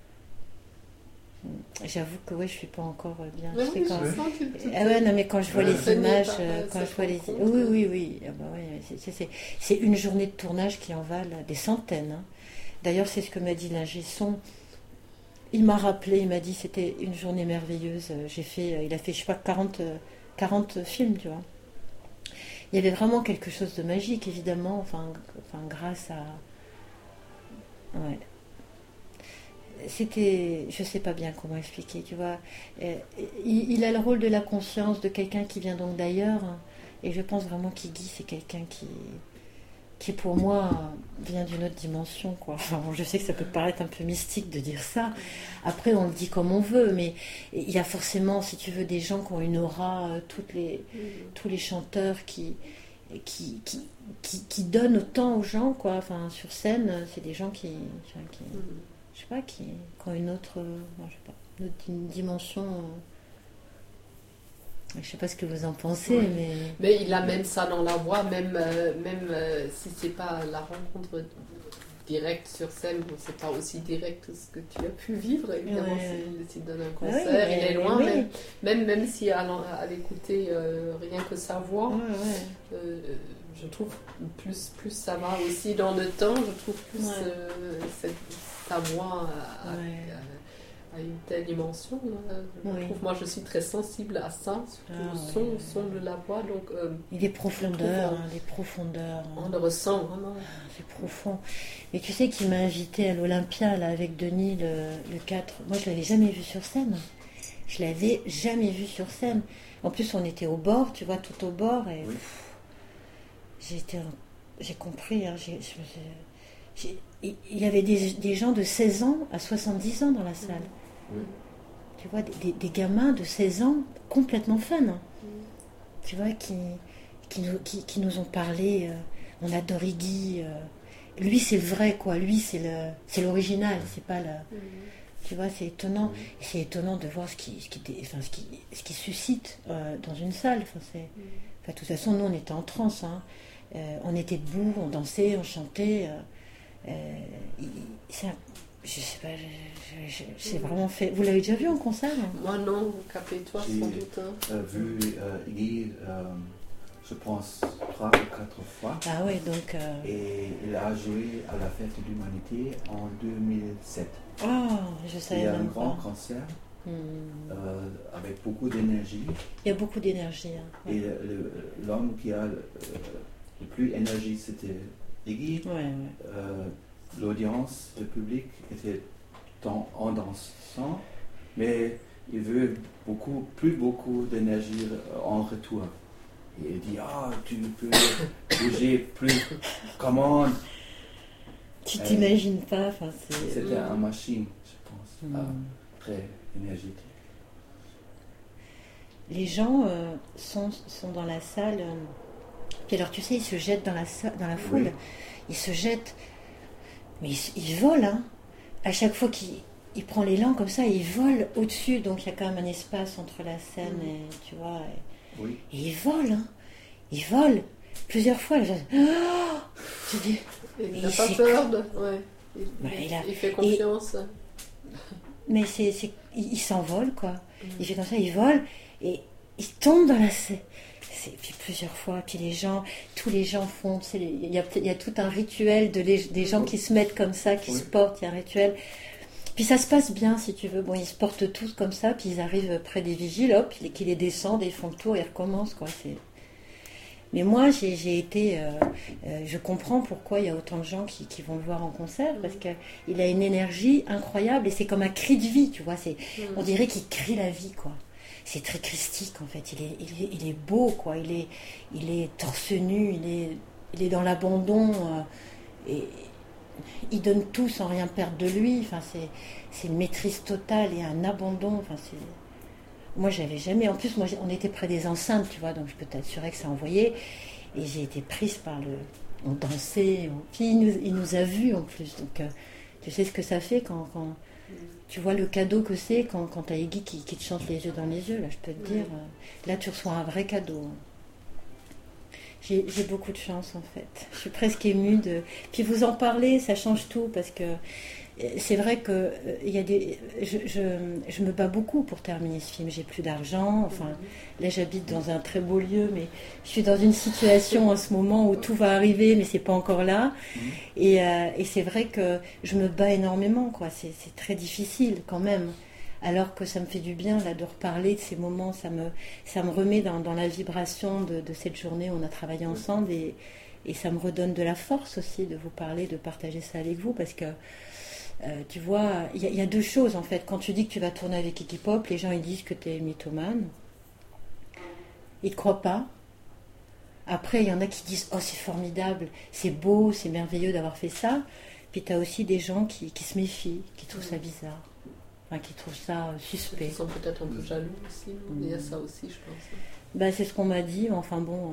J'avoue que ouais, je suis pas encore bien. Oui, je sais quand... que ah ouais, non, mais quand je vois ouais, les images, euh, quand je vois les, compte, oui, oui, oui, ah bah ouais, c'est, c'est, c'est, c'est une journée de tournage qui en valent des centaines. Hein. D'ailleurs, c'est ce que m'a dit l'ingé son. Il m'a rappelé, il m'a dit, c'était une journée merveilleuse. J'ai fait, il a fait, je sais pas, quarante quarante films, tu vois. Il y avait vraiment quelque chose de magique, évidemment, enfin, enfin grâce à... Ouais. C'était... Je sais pas bien comment expliquer, tu vois. Il, il a le rôle de la conscience de quelqu'un qui vient donc d'ailleurs, et je pense vraiment qu'Iggy, c'est quelqu'un qui... qui pour moi vient d'une autre dimension, quoi. Enfin, je sais que ça peut paraître un peu mystique de dire ça. Après, on le dit comme on veut, mais il y a forcément, si tu veux, des gens qui ont une aura, toutes les, mmh. tous les chanteurs qui, qui, qui, qui, qui donnent autant aux gens, quoi. Enfin, sur scène, c'est des gens qui, qui mmh. je sais pas, qui, qui ont une autre, je sais pas, une, autre, une dimension. Je sais pas ce que vous en pensez, ouais. mais... Mais il a même ça dans la voix, même, euh, même euh, si c'est pas la rencontre directe sur scène, c'est pas aussi direct que ce que tu as pu vivre, évidemment, ouais. s'il donne un concert, oui, mais, il est loin, oui. même, même, même si à, à l'écouter euh, rien que sa voix, ouais, ouais. Euh, je trouve plus, plus ça va aussi dans le temps, je trouve plus ouais. euh, cette, sa voix à, ouais. à, à, à une telle dimension. Je oui. trouve, moi, je suis très sensible à ça, surtout ah, au son, oui. au son de la voix. Donc, euh, et des profondeurs, trouve, hein, des profondeurs. On hein. le ressent vraiment. Ah, c'est profond. Mais tu sais qu'il m'a invité à l'Olympia là avec Denis le, le quatre. Moi, je l'avais jamais vu sur scène. je l'avais jamais vu sur scène. En plus, on était au bord, tu vois, tout au bord, et Oui. pff, j'ai été, j'ai compris. Hein, j'ai, j'ai, j'ai, il y avait des, des gens de seize ans à soixante-dix ans dans la salle. Oui. Tu vois, des, des, des gamins de seize ans complètement fun. Hein. Mm. Tu vois, qui, qui, nous, qui, qui nous ont parlé. Euh, on adore Iggy. Euh, lui, c'est le vrai, quoi. Lui, c'est, le, c'est l'original. C'est pas le. Mm. Tu vois, c'est étonnant. Oui. Et c'est étonnant de voir ce qui, ce qui, enfin, ce qui, ce qui suscite euh, dans une salle. Enfin, c'est, Mm. enfin, de toute façon, nous, on était en transe. Hein. Euh, on était debout, on dansait, on chantait. Euh, euh, il- c'est un- je sais pas, je- je- je- c'est vraiment fait. Vous l'avez déjà vu en concert? Hein? Moi non, Capé, toi J'ai- sans doute. Hein. Euh, vu euh, Iggy, euh, je pense, trois ou quatre fois. Ah oui, donc. Euh... Et il a joué à la Fête de l'Humanité en deux mille sept. Oh, je savais Il y a un même grand pas. concert Hmm. euh, avec beaucoup d'énergie. Il y a beaucoup d'énergie. Hein. Ouais. Et le- le- l'homme qui a le, le plus d'énergie, c'était Iggy. Ouais, ouais. Euh, L'audience, le public était dans- en dansant, mais il veut beaucoup, plus beaucoup d'énergie en retour. Et il dit, ah, tu peux bouger plus, comment? Tu Euh, t'imagines pas, enfin, c'est. C'était une machine, je pense, Hmm. ah, très énergétique. Les gens euh, sont, sont dans la salle. euh, Puis alors, tu sais, ils se jettent dans la, sa- dans la foule. Oui. Ils se jettent. Mais ils, ils volent, hein. À chaque fois qu'il il prend l'élan comme ça, il vole au-dessus. Donc, il y a quand même un espace entre la scène Mm. et, tu vois. Et, Oui, et ils volent, hein. Ils volent. Plusieurs fois, les gens. Oh, je dis, Et il Mais n'a il pas s'est- peur de. Ouais. Il, Bah, il- il a- il fait confiance. mais c'est, c'est, il, il s'envole, quoi. Mm. Il fait comme ça, il vole et il tombe dans la scène. C'est, puis plusieurs fois, puis les gens, tous les gens font, tu sais, les- il y a, il y a tout un rituel de les- des gens qui se mettent comme ça, qui Oui. se portent, il y a un rituel. Puis ça se passe bien, si tu veux. Bon, ils se portent tous comme ça, puis ils arrivent près des vigiles, hop, ils- qui les descendent et ils font le tour et ils recommencent, quoi. C'est... Mais moi, j'ai, j'ai été... euh, euh, je comprends pourquoi il y a autant de gens qui, qui vont le voir en concert, parce qu'il a une énergie incroyable et c'est comme un cri de vie, tu vois. C'est, Mm. on dirait qu'il crie la vie, quoi. C'est très christique, en fait. Il est, il est, il est beau, quoi. Il est, il est torse nu, il est, il est dans l'abandon. euh, et il donne tout sans rien perdre de lui. Enfin, c'est, c'est une maîtrise totale et un abandon. Enfin, c'est... Moi, j'avais jamais... En plus, moi, j'ai- on était près des enceintes, tu vois, donc je peux t'assurer que ça envoyait. Et j'ai été prise par le... On dansait. On... Puis il nous, il nous a vus, en plus. Donc, euh, tu sais ce que ça fait quand... quand... Tu vois le cadeau que c'est quand, quand t'as Iggy qui, qui te chante les yeux dans les yeux, là, je peux te dire. euh, là, tu reçois un vrai cadeau. hein. J'ai, j'ai beaucoup de chance, en fait. Je suis presque émue de... Puis vous en parlez, ça change tout, parce que euh, c'est vrai que euh, il y a des... je, je, je me bats beaucoup pour terminer ce film. J'ai plus d'argent. Enfin, là, j'habite dans un très beau lieu, mais je suis dans une situation en ce moment où tout va arriver, mais c'est pas encore là. Et, euh, et c'est vrai que je me bats énormément, quoi. C'est, c'est très difficile quand même. Alors que ça me fait du bien là de reparler de ces moments, ça me, ça me remet dans, dans la vibration de, de cette journée où on a travaillé ensemble et, et ça me redonne de la force aussi de vous parler, de partager ça avec vous parce que euh, tu vois, il y, a- il y a deux choses en fait. Quand tu dis que tu vas tourner avec Iggy Pop, les gens ils disent que tu es mythomane. Ils ne croient pas. Après, il y en a qui disent « Oh, c'est formidable, c'est beau, c'est merveilleux d'avoir fait ça. » Puis tu as aussi des gens qui, qui se méfient, qui trouvent ça bizarre, enfin, qui trouvent ça euh, suspect. Ils sont peut-être un peu jaloux aussi. non Il y a ça aussi, je pense. Bah, c'est ce qu'on m'a dit, mais enfin bon...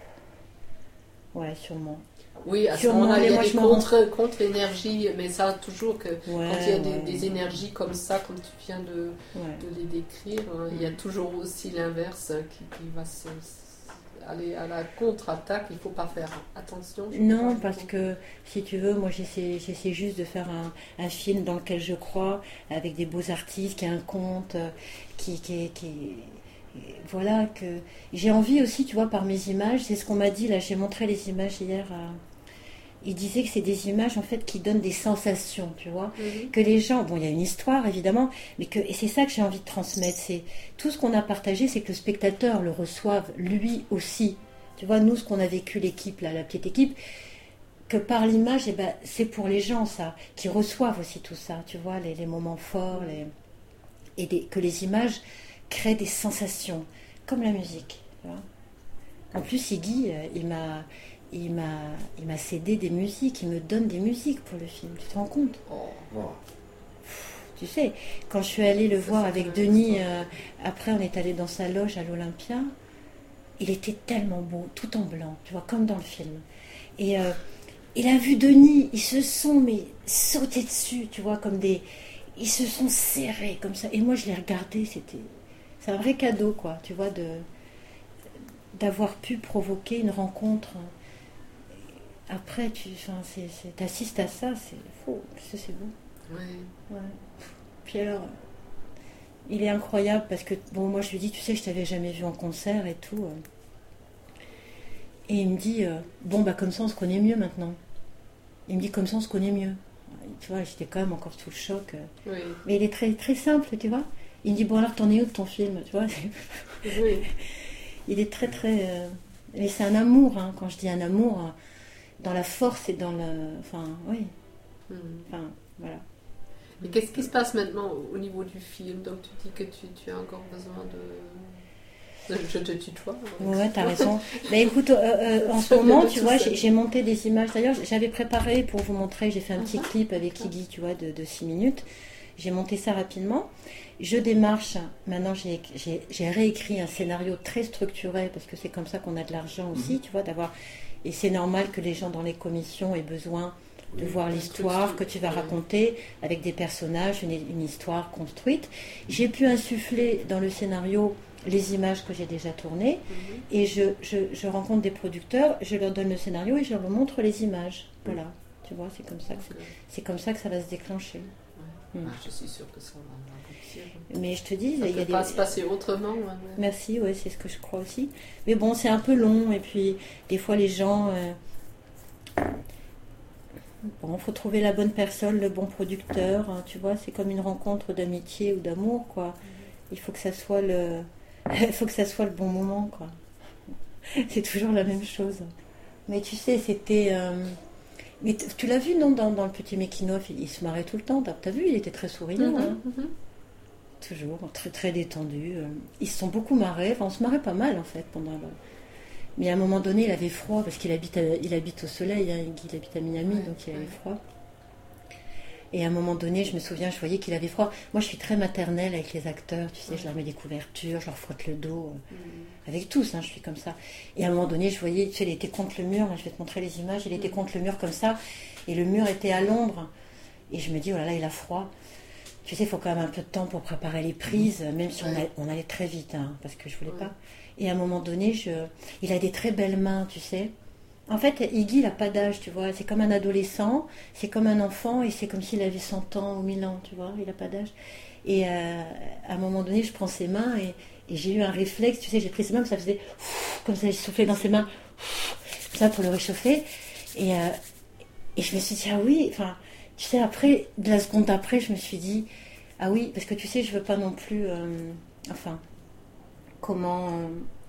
euh, Ouais, sûrement. Oui, à ce Sûrement, moment-là, il y mais a moi, des je m'en contre, contre-énergies, mais ça, toujours que Ouais, quand il y a des, ouais. des énergies comme ça, comme tu viens de, Ouais. de les décrire, hein, il y a toujours aussi l'inverse qui, qui va se, se- aller à la contre-attaque. Il ne faut pas faire attention. je Non, crois. parce que si tu veux, moi j'essaie, j'essaie juste de faire un, un film dans lequel je crois, avec des beaux artistes, qui a un conte, euh, qui, qui, qui, voilà, que j'ai envie aussi, tu vois, par mes images. C'est ce qu'on m'a dit là. J'ai montré les images hier. à- Il disait que c'est des images en fait qui donnent des sensations, tu vois. Mhm. Que les gens, bon, il y a une histoire évidemment, mais que et c'est ça que j'ai envie de transmettre. C'est tout ce qu'on a partagé, c'est que le spectateur le reçoive lui aussi. Tu vois, nous, ce qu'on a vécu, l'équipe, là, la petite équipe, que par l'image, eh ben, c'est pour les gens, ça, qui reçoivent aussi tout ça, tu vois, les, les moments forts, les... et des- que les images crée des sensations, comme la musique. Tu vois. En plus, Iggy, il m'a, il, m'a, il m'a cédé des musiques, il me donne des musiques pour le film, tu te rends compte? Oh, wow. Tu sais, quand je suis allée le ça, voir avec Denis, euh, après on est allé dans sa loge à l'Olympia, il était tellement beau, tout en blanc, tu vois, comme dans le film. Et euh, il a vu Denis, ils se sont mais sautés dessus, tu vois, comme des... Ils se sont serrés comme ça. Et moi, je les regardais, c'était... C'est un vrai cadeau, quoi, tu vois, de... d'avoir pu provoquer une rencontre. Après, tu enfin, c'est, c'est, t'assistes à ça, c'est faux, c'est, c'est beau. Ouais. Ouais. Puis alors, il est incroyable parce que, bon, moi je lui dis, tu sais, je t'avais jamais vu en concert et tout. Et il me dit, euh, bon, bah comme ça on se connaît mieux maintenant. Il me dit, comme ça on se connaît mieux. Tu vois, j'étais quand même encore sous le choc. Oui. Mais il est très, très simple, tu vois. Il me dit, bon, alors t'en es où de ton film, tu vois. Oui. Il est très, très. Euh... Mais c'est un amour, hein. Quand je dis un amour, hein, dans la force et dans le. Enfin, oui. Mm. Enfin, voilà. Et qu'est-ce qui se passe maintenant au niveau du film? Donc tu dis que tu, tu as encore besoin de... Je te tutoie. Ouais, t'as raison. Bah écoute, euh, euh, en ce moment, tu vois, j'ai, j'ai monté des images. D'ailleurs, j'avais préparé pour vous montrer, j'ai fait un petit clip avec Iggy, tu vois, de, de six minutes. J'ai monté ça rapidement. Je démarche. Maintenant, j'ai, j'ai, j'ai réécrit un scénario très structuré, parce que c'est comme ça qu'on a de l'argent aussi, mmh. tu vois, d'avoir... Et c'est normal que les gens dans les commissions aient besoin de oui, voir l'histoire que tu vas raconter avec des personnages, une, une histoire construite. J'ai pu insuffler dans le scénario les images que j'ai déjà tournées mm-hmm. et je, je, je rencontre des producteurs, je leur donne le scénario et je leur montre les images. Oui. Voilà, tu vois, c'est comme ça que, c'est, c'est comme ça, que ça va se déclencher. Ouais. Mm. Ah, je suis sûre que ça va aboutir. Mais je te dis, ça il y a peut pas des... se passer autrement. Ouais. Merci, ouais, c'est ce que je crois aussi. Mais bon, c'est un peu long et puis des fois les gens... Euh... Bon, il faut trouver la bonne personne, le bon producteur, hein, tu vois, c'est comme une rencontre d'amitié ou d'amour, quoi. Il faut que ça soit le, il faut que ça soit le bon moment, quoi. C'est toujours la même chose. Mais tu sais, c'était, euh... mais t- tu l'as vu, non, dans, dans le petit making-of, il, il se marrait tout le temps. T'as, t'as vu, il était très souriant, mm-hmm, hein. Mm-hmm. Toujours très très détendu. Ils se sont beaucoup marrés. Enfin, on se marrait pas mal en fait pendant. Le... Mais à un moment donné, il avait froid parce qu'il habite, à, il habite au soleil, hein, il habite à Miami, ouais, donc il avait ouais. froid. Et à un moment donné, je me souviens, je voyais qu'il avait froid. Moi, je suis très maternelle avec les acteurs, tu sais, ouais. je leur mets des couvertures, je leur frotte le dos, euh, mmh. avec tous, hein, je suis comme ça. Et à un moment donné, je voyais, tu sais, il était contre le mur, là, je vais te montrer les images, il était mmh. contre le mur comme ça, et le mur était à l'ombre. Et je me dis, oh là là, il a froid. Tu sais, il faut quand même un peu de temps pour préparer les prises, même si ouais. on, allait, on allait très vite, hein, parce que je voulais ouais. pas. Et à un moment donné, je... il a des très belles mains, tu sais. En fait, Iggy, il n'a pas d'âge, tu vois. C'est comme un adolescent, c'est comme un enfant, et c'est comme s'il avait cent ans ou mille ans, tu vois. Il n'a pas d'âge. Et euh, à un moment donné, je prends ses mains, et, et j'ai eu un réflexe, tu sais, j'ai pris ses mains, ça faisait... Comme ça, j'ai soufflé dans ses mains, comme ça, pour le réchauffer. Et, euh, et je me suis dit, ah oui, enfin... Tu sais, après, de la seconde après, je me suis dit, ah oui, parce que tu sais, je veux pas non plus, euh, enfin, comment, euh,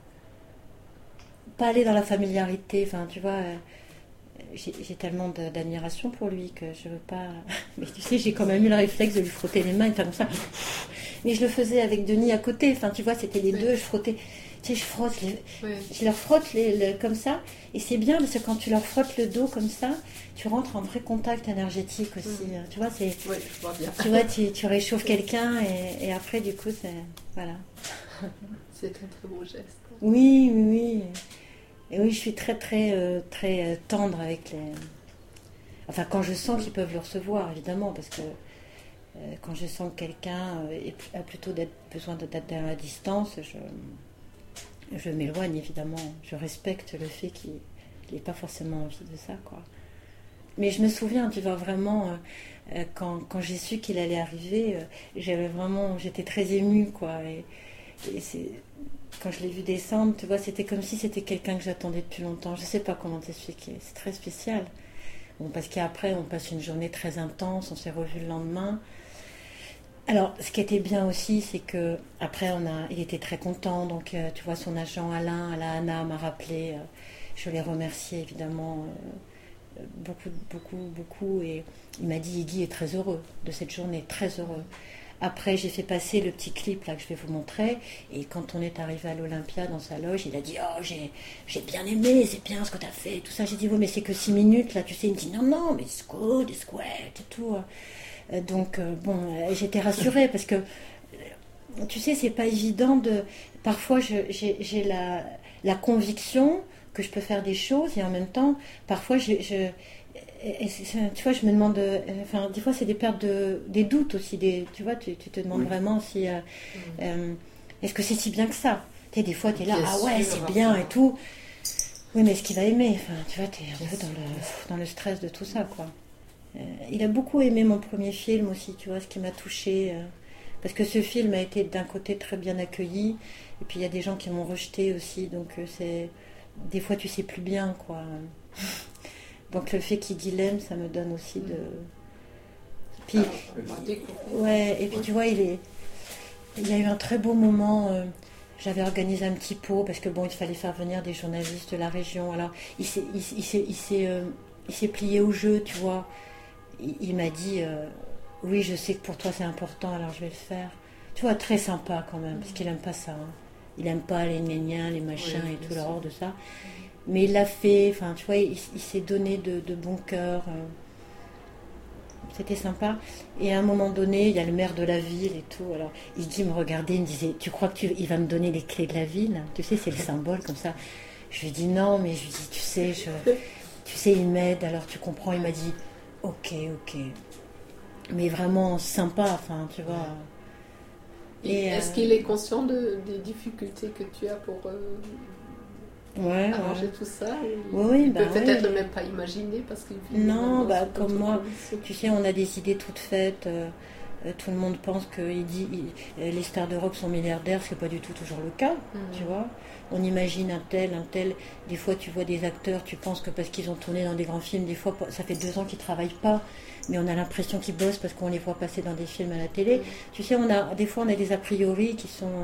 pas aller dans la familiarité, enfin, tu vois, euh, j'ai, j'ai tellement de, d'admiration pour lui que je veux pas, mais tu sais, j'ai quand même eu le réflexe de lui frotter les mains et faire comme ça, mais je le faisais avec Denis à côté, enfin, tu vois, c'était les oui. deux, je frottais, tu sais, je frotte, les, oui. je leur frotte les, les, comme ça, et c'est bien parce que quand tu leur frottes le dos comme ça, tu rentres en vrai contact énergétique aussi. Mmh. Tu vois, c'est, oui, je vois bien. Tu vois, tu, tu réchauffes quelqu'un et, et après, du coup, c'est... Voilà. C'est un très beau geste. Oui, oui, oui. Et oui, je suis très, très, euh, très tendre avec les... Enfin, quand je sens qu'ils peuvent le recevoir, évidemment, parce que euh, quand je sens que quelqu'un euh, a plutôt d'être, besoin d'être à la distance, je, je m'éloigne, évidemment. Je respecte le fait qu'il n'ait pas forcément envie de ça, quoi. Mais je me souviens, tu vois, vraiment, euh, quand, quand j'ai su qu'il allait arriver, euh, j'avais vraiment, j'étais très émue, quoi. Et, et c'est, quand je l'ai vu descendre, tu vois, c'était comme si c'était quelqu'un que j'attendais depuis longtemps. Je ne sais pas comment t'expliquer, c'est très spécial. Bon, parce qu'après, on passe une journée très intense, on s'est revus le lendemain. Alors, ce qui était bien aussi, c'est que après, on a, il était très content. Donc, euh, tu vois, son agent Alain, Alain Anna m'a rappelé. Euh, je l'ai remercié, évidemment. Euh, beaucoup, beaucoup, beaucoup, et il m'a dit Iggy est très heureux de cette journée, très heureux. Après, j'ai fait passer le petit clip là que je vais vous montrer. Et quand on est arrivé à l'Olympia dans sa loge, il a dit oh j'ai, j'ai bien aimé, c'est bien ce que tu as fait, tout ça. J'ai dit oui mais c'est que six minutes là, tu sais. Il me dit non non mais it's good, it's great et tout. Euh, donc euh, bon, euh, j'étais rassurée parce que euh, tu sais c'est pas évident de. Parfois je, j'ai, j'ai la, la conviction que je peux faire des choses et en même temps parfois je, je et tu vois, je me demande, enfin, des fois c'est des pertes de, des doutes aussi, des, tu vois, tu, tu te demandes oui. vraiment si, euh, mmh. euh, est-ce que c'est si bien que ça? Tu sais, des fois tu es là, bien ah ouais, sûr, c'est bien et tout. Oui, mais est-ce qu'il va aimer? Enfin, tu vois, tu es un peu dans le, dans le stress de tout ça, quoi. Euh, il a beaucoup aimé mon premier film aussi, tu vois, ce qui m'a touchée. Euh, parce que ce film a été d'un côté très bien accueilli, et puis il y a des gens qui m'ont rejeté aussi, donc euh, c'est, des fois tu sais plus bien, quoi. Donc le fait qu'il dit l'aime, ça me donne aussi de. Puis, ouais, et puis tu vois, il est, il y a eu un très beau moment. Euh, j'avais organisé un petit pot parce que bon, il fallait faire venir des journalistes de la région. Alors, il s'est, il, il s'est, il s'est, euh, il s'est plié au jeu, tu vois. Il, il m'a dit, euh, oui, je sais que pour toi c'est important, alors je vais le faire. Tu vois, très sympa quand même, parce qu'il aime pas ça. Hein. Il aime pas les gnéniens, les machins oui, et tout, l'horreur de ça. Mais il l'a fait, enfin tu vois, il, il s'est donné de, de bon cœur. Euh, c'était sympa. Et à un moment donné, il y a le maire de la ville et tout. Alors il dit, il me regardait, il me disait, tu crois qu'il va me donner les clés de la ville? Tu sais, c'est le symbole comme ça. Je lui dis non, mais je lui dis, tu sais, je, tu sais, il m'aide. Alors tu comprends, il m'a dit, ok, ok. Mais vraiment sympa, enfin tu vois. Et est-ce euh, qu'il est conscient de, des difficultés que tu as pour... Euh... Ouais, arranger ouais. tout ça. Il, oui, oui, il bah, peut peut-être oui. même pas imaginer parce qu'il non, bah comme moi, tu sais, on a des idées toutes faites. Euh, tout le monde pense que il dit, il, les stars de rock sont milliardaires, ce qui n'est pas du tout toujours le cas, mmh. tu vois. On imagine un tel, un tel. Des fois, tu vois des acteurs, tu penses que parce qu'ils ont tourné dans des grands films, des fois, ça fait deux ans qu'ils travaillent pas, mais on a l'impression qu'ils bossent parce qu'on les voit passer dans des films à la télé. Mmh. Tu sais, on a des fois, on a des a priori qui sont.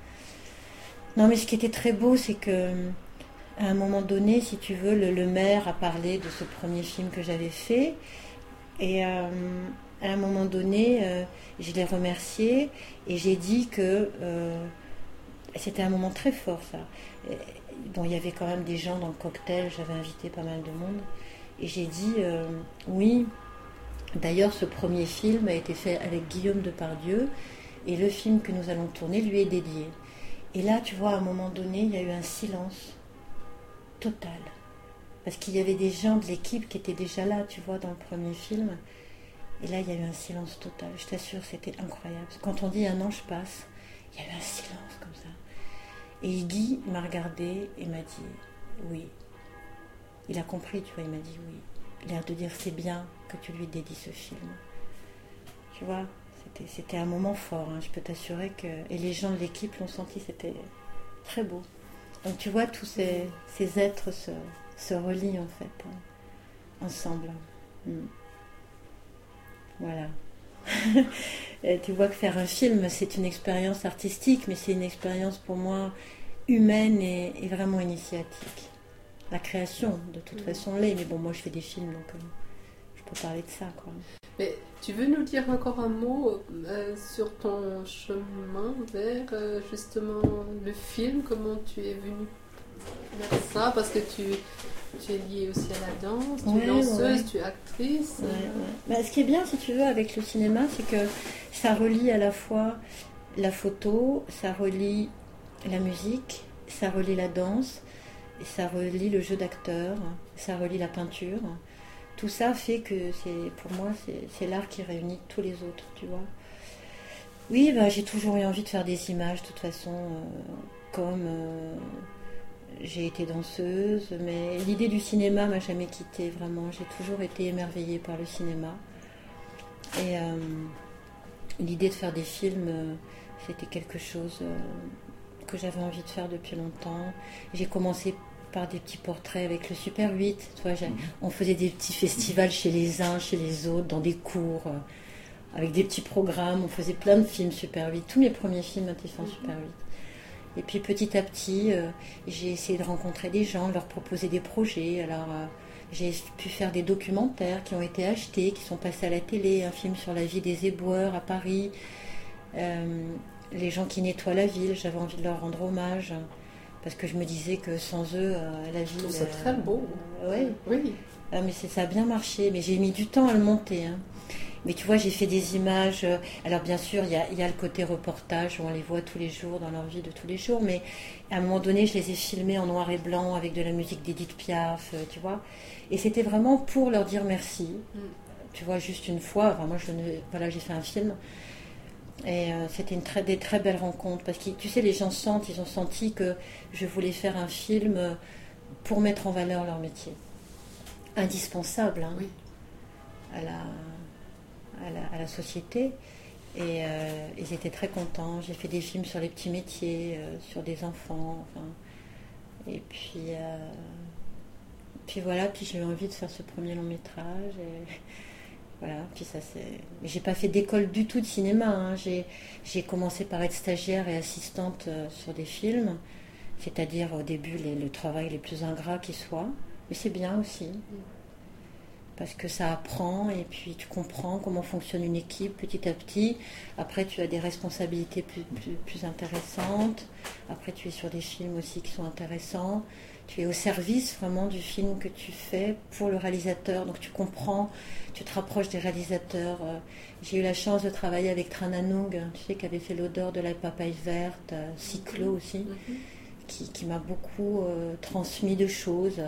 Non, mais ce qui était très beau, c'est que. À un moment donné, si tu veux, le, le maire a parlé de ce premier film que j'avais fait. Et euh, à un moment donné, euh, je l'ai remercié et j'ai dit que euh, c'était un moment très fort, ça. Et, bon, il y avait quand même des gens dans le cocktail, j'avais invité pas mal de monde. Et j'ai dit, euh, oui, d'ailleurs, ce premier film a été fait avec Guillaume Depardieu et le film que nous allons tourner lui est dédié. Et là, tu vois, à un moment donné, il y a eu un silence total. Parce qu'il y avait des gens de l'équipe qui étaient déjà là, tu vois, dans le premier film. Et là, il y a eu un silence total. Je t'assure, c'était incroyable. Quand on dit un ange passe, il y a eu un silence comme ça. Et Guy m'a regardé et m'a dit oui. Il a compris, tu vois, il m'a dit oui. L'air de dire c'est bien que tu lui dédies ce film. Tu vois, c'était, c'était un moment fort, hein, je peux t'assurer que... Et les gens de l'équipe l'ont senti, c'était très beau. Donc tu vois, tous ces, ces êtres se, se relient en fait, hein, ensemble. Mm. Voilà. Et tu vois que faire un film, c'est une expérience artistique, mais c'est une expérience pour moi humaine et, et vraiment initiatique. La création, de toute façon, l'est, mais bon, moi je fais des films, donc euh, je peux parler de ça, quoi. Mais tu veux nous dire encore un mot euh, sur ton chemin vers euh, justement le film, comment tu es venue vers ça, parce que tu, tu es liée aussi à la danse, tu ouais, es danseuse, ouais. tu es actrice. Ouais, ouais. Bah, ce qui est bien, si tu veux, avec le cinéma, c'est que ça relie à la fois la photo, ça relie la musique, ça relie la danse, et ça relie le jeu d'acteur, ça relie la peinture. Tout ça fait que c'est, pour moi, c'est, c'est l'art qui réunit tous les autres, tu vois. Oui, bah, j'ai toujours eu envie de faire des images, de toute façon, euh, comme euh, j'ai été danseuse, mais l'idée du cinéma m'a jamais quittée, vraiment. J'ai toujours été émerveillée par le cinéma. Et euh, l'idée de faire des films, euh, c'était quelque chose euh, que j'avais envie de faire depuis longtemps. J'ai commencé par des petits portraits avec le Super huit. Tu vois, mmh. On faisait des petits festivals chez les uns, chez les autres, dans des cours, euh, avec des petits programmes. On faisait plein de films Super huit. Tous mes premiers films étaient faits en Super huit. Et puis petit à petit, euh, j'ai essayé de rencontrer des gens, de leur proposer des projets. Alors, euh, j'ai pu faire des documentaires qui ont été achetés, qui sont passés à la télé. Un film sur la vie des éboueurs à Paris. Euh, les gens qui nettoient la ville, j'avais envie de leur rendre hommage. Parce que je me disais que sans eux, euh, la ville... C'est très beau. Euh, ouais. Oui. Ah, mais c'est, ça a bien marché. Mais j'ai mis du temps à le monter. Hein. Mais tu vois, j'ai fait des images. Euh, alors bien sûr, il y a, y a le côté reportage où on les voit tous les jours dans leur vie de tous les jours. Mais à un moment donné, je les ai filmés en noir et blanc avec de la musique d'Edith Piaf, euh, tu vois. Et c'était vraiment pour leur dire merci. Mm. Tu vois, juste une fois. Enfin, moi, je ne, voilà, j'ai fait un film. Et euh, c'était une très, des très belles rencontres. Parce que tu sais, les gens sentent, ils ont senti que je voulais faire un film pour mettre en valeur leur métier. Indispensable hein, oui. à, la, à, la, à la société. Et euh, ils étaient très contents. J'ai fait des films sur les petits métiers, euh, sur des enfants. Enfin, et puis, euh, puis voilà, puis j'ai eu envie de faire ce premier long métrage. Et, voilà, puis ça c'est. J'ai pas fait d'école du tout de cinéma. Hein. J'ai, j'ai commencé par être stagiaire et assistante euh, sur des films, c'est-à-dire au début les, le travail les plus ingrats qui soit. Mais c'est bien aussi, parce que ça apprend et puis tu comprends comment fonctionne une équipe petit à petit. Après tu as des responsabilités plus, plus, plus intéressantes. Après tu es sur des films aussi qui sont intéressants. Tu es au service vraiment du film que tu fais pour le réalisateur. Donc tu comprends, tu te rapproches des réalisateurs. J'ai eu la chance de travailler avec Tran Anoung, tu sais, qui avait fait L'odeur de la papaye verte, Cyclo aussi, mm-hmm. qui, qui m'a beaucoup euh, transmis de choses.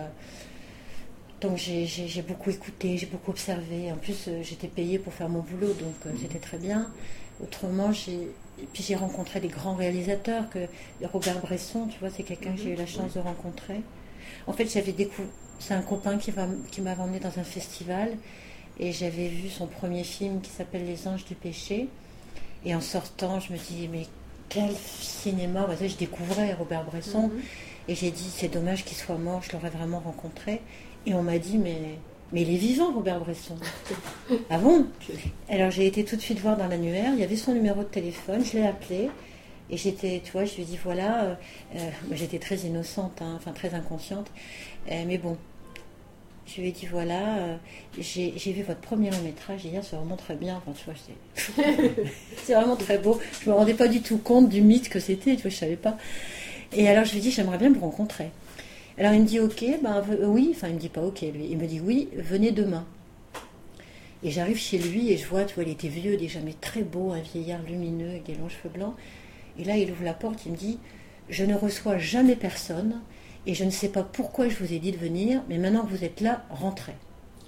Donc j'ai, j'ai, j'ai beaucoup écouté, j'ai beaucoup observé. En plus, euh, j'étais payée pour faire mon boulot, donc euh, c'était très bien. Autrement, j'ai... Et puis j'ai rencontré des grands réalisateurs, que Robert Bresson, tu vois, c'est quelqu'un que j'ai eu la chance de rencontrer. En fait, j'avais découvert, c'est un copain qui, va, qui m'avait emmené dans un festival, et j'avais vu son premier film qui s'appelle Les Anges du péché. Et en sortant, je me dis, mais quel cinéma! Ouais, je découvrais Robert Bresson, mm-hmm. et j'ai dit, c'est dommage qu'il soit mort, je l'aurais vraiment rencontré. Et on m'a dit, mais... Mais il est vivant, Robert Bresson. Ah bon? Alors j'ai été tout de suite voir dans l'annuaire, il y avait son numéro de téléphone, je l'ai appelé, et j'étais, tu vois, je lui ai dit, voilà, euh, euh, j'étais très innocente, hein, enfin très inconsciente, euh, mais bon, je lui ai dit, voilà, euh, j'ai, j'ai vu votre premier long métrage hier, c'est vraiment très bien, enfin tu vois, c'est, c'est vraiment très beau, je me rendais pas du tout compte du mythe que c'était, tu vois, je savais pas. Et alors je lui ai dit, j'aimerais bien vous rencontrer. Alors il me dit ok, ben euh, oui, enfin il me dit pas ok lui, il me dit oui, venez demain. Et j'arrive chez lui et je vois, tu vois, il était vieux déjà, mais très beau, un vieillard lumineux avec des longs cheveux blancs. Et là il ouvre la porte, il me dit, je ne reçois jamais personne et je ne sais pas pourquoi je vous ai dit de venir, mais maintenant que vous êtes là, rentrez.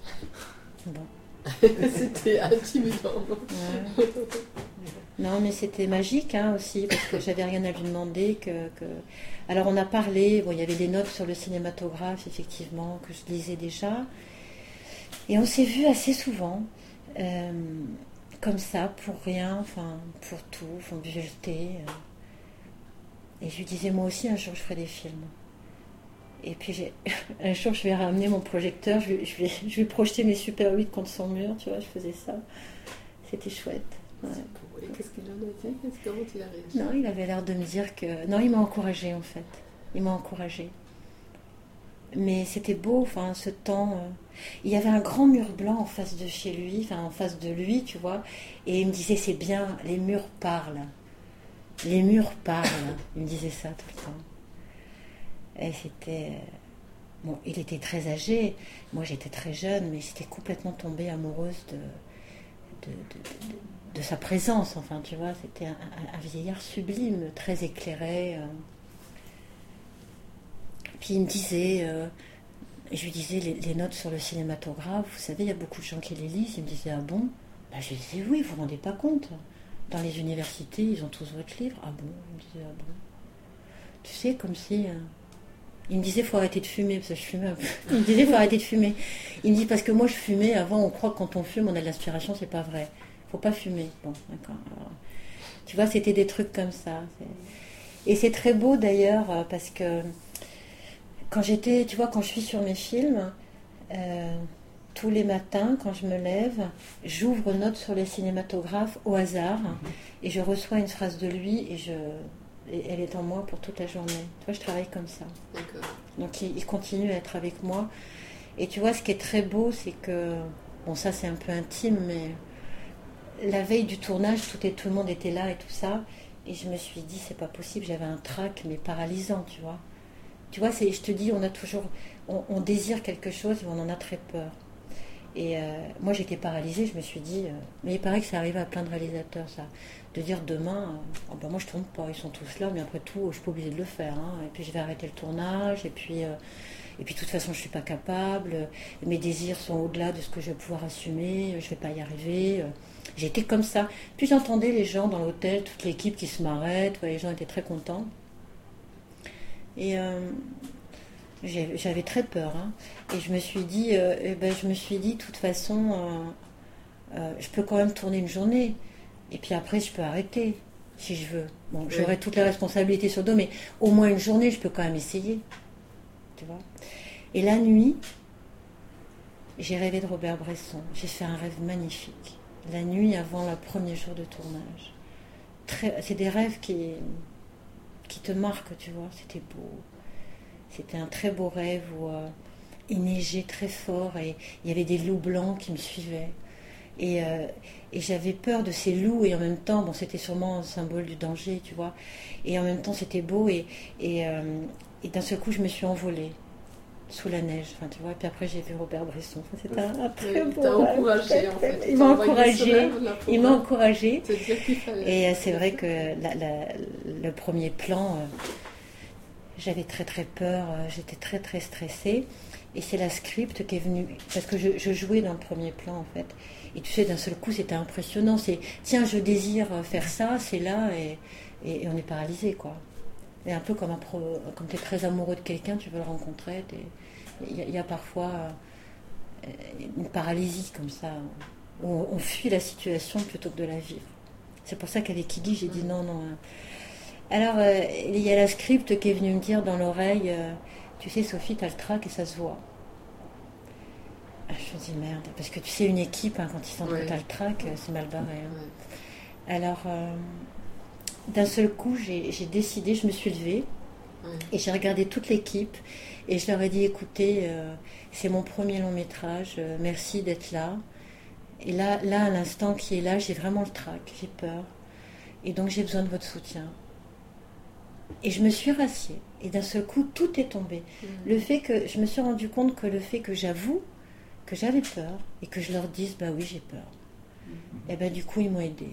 Bon. C'était intimidant. Ouais. Non, mais c'était magique hein, aussi, parce que j'avais rien à lui demander. Que, que... Alors on a parlé, bon, il y avait des notes sur le cinématographe, effectivement, que je lisais déjà. Et on s'est vu assez souvent, euh, comme ça, pour rien, enfin, pour tout, pour jeter. Euh... Et je lui disais, moi aussi, un jour, je ferai des films. Et puis, j'ai... un jour, je vais ramener mon projecteur, je vais, je, vais, je vais projeter mes Super huit contre son mur, tu vois, je faisais ça. C'était chouette. Ouais. Et qu'est-ce qu'il en a dit? Qu'est-ce, comment il a réagi? Non, il avait l'air de me dire que... Non, il m'a encouragée, en fait. Il m'a encouragée. Mais c'était beau, enfin, ce temps... Euh... Il y avait un grand mur blanc en face de chez lui, enfin, en face de lui, tu vois. Et il me disait, c'est bien, les murs parlent. Les murs parlent. Il me disait ça tout le temps. Et c'était... Bon, il était très âgé. Moi, j'étais très jeune, mais j'étais complètement tombée amoureuse de... de, de, de, de de sa présence, enfin, tu vois, c'était un, un, un vieillard sublime, très éclairé. Euh. Puis il me disait, euh, je lui disais les, les notes sur le cinématographe, vous savez, il y a beaucoup de gens qui les lisent. Il me disait, ah bon? Ben, je lui disais, oui, vous vous rendez pas compte. Dans les universités, ils ont tous votre livre. Ah bon? Il me disait, ah bon? Tu sais, comme si... Euh... Il me disait, il faut arrêter de fumer, parce que je fumais un peu. Il me disait, il faut arrêter de fumer. Il me dit, parce que moi, je fumais, avant, on croit que quand on fume, on a de l'inspiration, c'est pas vrai. Faut pas fumer. Bon, d'accord. Alors, tu vois, c'était des trucs comme ça. C'est... Et c'est très beau d'ailleurs, parce que quand j'étais, tu vois, quand je suis sur mes films, euh, tous les matins, quand je me lève, j'ouvre note sur les cinématographes au hasard, et je reçois une phrase de lui, et je, et elle est en moi pour toute la journée. Tu vois, je travaille comme ça. D'accord. Donc il, il continue à être avec moi. Et tu vois, ce qui est très beau, c'est que, bon, ça c'est un peu intime, mais la veille du tournage, tout, est, tout le monde était là et tout ça. Et je me suis dit, c'est pas possible, j'avais un trac, mais paralysant, tu vois. Tu vois, c'est, je te dis, on a toujours, on, on désire quelque chose et on en a très peur. Et euh, moi, j'étais paralysée, je me suis dit, euh, mais il paraît que ça arrive à plein de réalisateurs, ça, de dire demain, euh, oh ben moi je tourne pas, ils sont tous là, mais après tout, je suis pas obligée de le faire. Hein. Et puis je vais arrêter le tournage, et puis, euh, et puis de toute façon, je suis pas capable, mes désirs sont au-delà de ce que je vais pouvoir assumer, je vais pas y arriver. J'étais comme ça. Puis j'entendais les gens dans l'hôtel, toute l'équipe qui se marrait, les gens étaient très contents. Et euh, j'avais très peur. Hein. Et je me suis dit, euh, eh ben, je me suis dit, de toute façon, euh, euh, je peux quand même tourner une journée. Et puis après, je peux arrêter, si je veux. Bon, oui. J'aurai toutes les responsabilités sur le dos, mais au moins une journée, je peux quand même essayer. Tu vois. Et la nuit, j'ai rêvé de Robert Bresson. J'ai fait un rêve magnifique. La nuit avant le premier jour de tournage. Très, c'est des rêves qui, qui te marquent, tu vois. C'était beau. C'était un très beau rêve où euh, il neigeait très fort et il y avait des loups blancs qui me suivaient. Et, euh, et j'avais peur de ces loups et en même temps, bon, c'était sûrement un symbole du danger, tu vois. Et en même temps, c'était beau et, et, euh, et d'un seul coup, je me suis envolée. Sous la neige, enfin, tu vois, et puis après j'ai vu Robert Bresson. Enfin, c'était un, un très beau rêve. Encouragé, en fait. Il m'a encouragé, il m'a encouragé. Et euh, c'est vrai que la, la, le premier plan, euh, j'avais très très peur, euh, j'étais très très stressée. Et c'est la script qui est venue, parce que je, je jouais dans le premier plan en fait. Et tu sais, d'un seul coup, c'était impressionnant. C'est, tiens, je désire faire ça, c'est là, et, et, et on est paralysé, quoi. Et un peu comme, un pro, comme tu es très amoureux de quelqu'un, tu veux le rencontrer. Il y, y a parfois euh, une paralysie comme ça, où on, on fuit la situation plutôt que de la vivre. C'est pour ça qu'avec Iggy, j'ai dit non, non. Hein. Alors, euh, il y a la script qui est venue me dire dans l'oreille, euh, tu sais, Sophie, tu as le trac et ça se voit. Ah, je me dis merde, parce que tu sais, une équipe, hein, quand ils sentent ouais. que tu as le trac, c'est mal barré. Hein. Ouais. Alors... Euh, d'un seul coup, j'ai, j'ai décidé, je me suis levée ouais. et j'ai regardé toute l'équipe et je leur ai dit, écoutez, euh, c'est mon premier long métrage, euh, merci d'être là. Et là, là, à l'instant qui est là, j'ai vraiment le trac, j'ai peur. Et donc, j'ai besoin de votre soutien. Et je me suis rassiée. Et d'un seul coup, tout est tombé. Mmh. Le fait que, je me suis rendu compte que le fait que j'avoue que j'avais peur et que je leur dise, bah oui, j'ai peur. Mmh. Et ben du coup, ils m'ont aidée.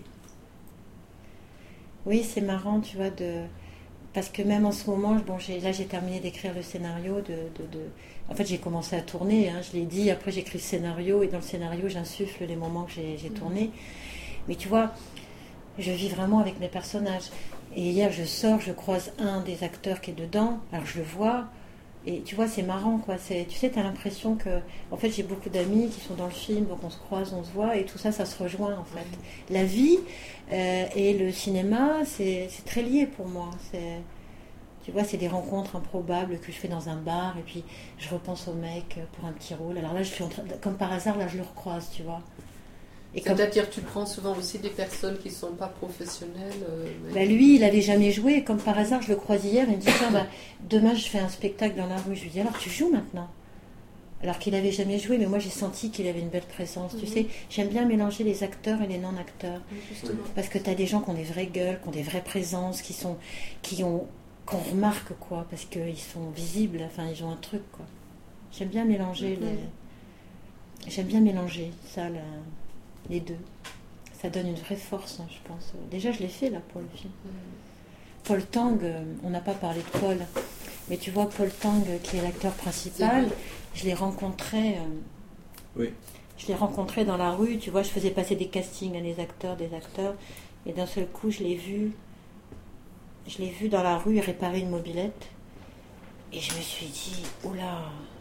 Oui, c'est marrant, tu vois, de... parce que même en ce moment, bon, j'ai... là j'ai terminé d'écrire le scénario. De, de, de... En fait, j'ai commencé à tourner, hein, je l'ai dit, après j'écris le scénario, et dans le scénario, j'insuffle les moments que j'ai, j'ai tournés. Mais tu vois, je vis vraiment avec mes personnages. Et hier, je sors, je croise un des acteurs qui est dedans, alors je le vois, et tu vois, c'est marrant, quoi. C'est... Tu sais, tu as l'impression que... En fait, j'ai beaucoup d'amis qui sont dans le film, donc on se croise, on se voit, et tout ça, ça se rejoint, en fait. Mmh. La vie euh, et le cinéma, c'est, c'est très lié pour moi. C'est... Tu vois, c'est des rencontres improbables que je fais dans un bar, et puis je repense au mec pour un petit rôle. Alors là, je suis en train... comme par hasard, là, je le recroise, tu vois. Et c'est-à-dire que tu prends souvent aussi des personnes qui ne sont pas professionnelles euh, mais... bah lui, il n'avait jamais joué. Comme par hasard, je le croise hier. Il me dit, tiens, bah, demain, je fais un spectacle dans la rue. Je lui dis, alors tu joues maintenant? Alors qu'il n'avait jamais joué, mais moi, j'ai senti qu'il avait une belle présence. Mm-hmm. Tu sais, j'aime bien mélanger les acteurs et les non-acteurs. Justement. Parce que tu as des gens qui ont des vraies gueules, qui ont des vraies présences, qui sont, qui ont, qu'on remarque, quoi, parce qu'ils sont visibles. Enfin, ils ont un truc, quoi. J'aime bien mélanger mm-hmm. les... J'aime bien mélanger ça, là. Les deux. Ça donne une vraie force, hein, je pense. Déjà, je l'ai fait, là, pour le film. Mm. Paul Tang, euh, on n'a pas parlé de Paul, mais tu vois, Paul Tang, qui est l'acteur principal, je l'ai rencontré... Euh, oui. Je l'ai rencontré dans la rue, tu vois, je faisais passer des castings à des acteurs, des acteurs, et d'un seul coup, je l'ai vu, je l'ai vu dans la rue réparer une mobilette, et je me suis dit, oula.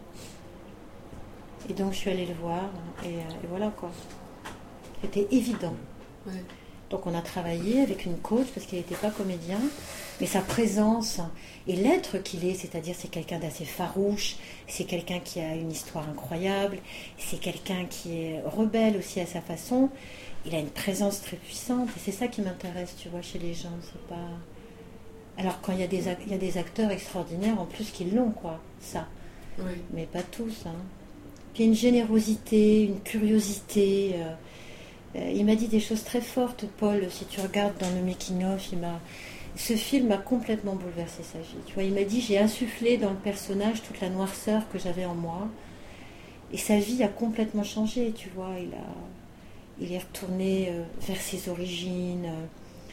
Et donc, je suis allée le voir, et, et voilà, quoi. C'était évident. Ouais. Donc on a travaillé avec une coach parce qu'il n'était pas comédien, mais sa présence et l'être qu'il est, c'est-à-dire c'est quelqu'un d'assez farouche, c'est quelqu'un qui a une histoire incroyable, c'est quelqu'un qui est rebelle aussi à sa façon, il a une présence très puissante et c'est ça qui m'intéresse, tu vois, chez les gens. C'est pas... Alors quand il y a des, il y a des acteurs extraordinaires en plus qui l'ont, quoi, ça. Oui. Mais pas tous. Hein. Puis une générosité, une curiosité... Euh, Euh, il m'a dit des choses très fortes, Paul. Si tu regardes dans le making-of, il m'a... ce film a complètement bouleversé sa vie. Tu vois, il m'a dit, j'ai insufflé dans le personnage toute la noirceur que j'avais en moi. Et sa vie a complètement changé, tu vois. Il, a... il est retourné euh, vers ses origines. Euh...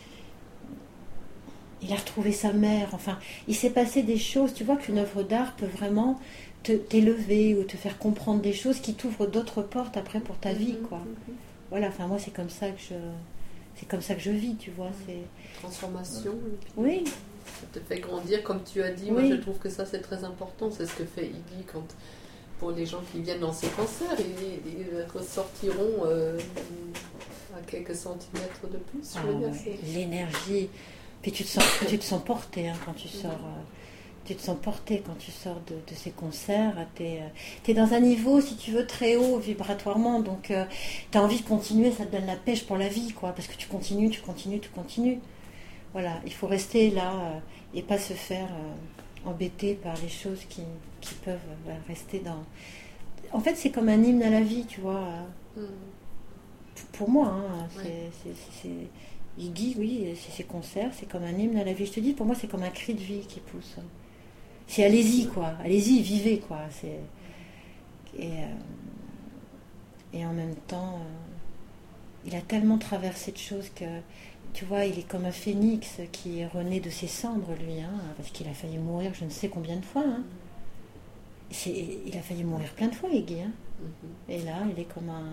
Il a retrouvé sa mère. Enfin, il s'est passé des choses. Tu vois qu'une œuvre d'art peut vraiment te, t'élever ou te faire comprendre des choses qui t'ouvrent d'autres portes après pour ta vie, quoi. Voilà, enfin moi c'est comme ça que je, c'est comme ça que je vis, tu vois. C'est transformation. Oui. Ça te fait grandir, comme tu as dit. Oui. Moi je trouve que ça c'est très important. C'est ce que fait Iggy quand, pour les gens qui viennent dans ses concerts, ils, ils ressortiront euh, à quelques centimètres de plus. Ah, je veux dire, ouais. c'est... L'énergie. Puis tu te sens, tu te sens porté hein, quand tu sors. Euh, tu te sens porté quand tu sors de, de ces concerts. Tu es euh, dans un niveau, si tu veux, très haut vibratoirement. Donc euh, tu as envie de continuer, ça te donne la pêche pour la vie, quoi. Parce que tu continues, tu continues, tu continues. Voilà, il faut rester là euh, et pas se faire euh, embêter par les choses qui, qui peuvent euh, rester dans... En fait, c'est comme un hymne à la vie, tu vois. Euh, mm. Pour moi, hein, c'est... Ouais. c'est, c'est, c'est... Iggy, oui, c'est ses concerts, c'est comme un hymne à la vie. Je te dis, pour moi, c'est comme un cri de vie qui pousse. C'est allez-y, quoi. Allez-y, vivez, quoi. C'est... Et, euh... et en même temps, euh... il a tellement traversé de choses que, tu vois, il est comme un phénix qui est rené de ses cendres, lui, hein, parce qu'il a failli mourir je ne sais combien de fois. Hein. C'est... Il a failli mourir plein de fois, Iggy. Hein. Mm-hmm. Et là, il est comme un...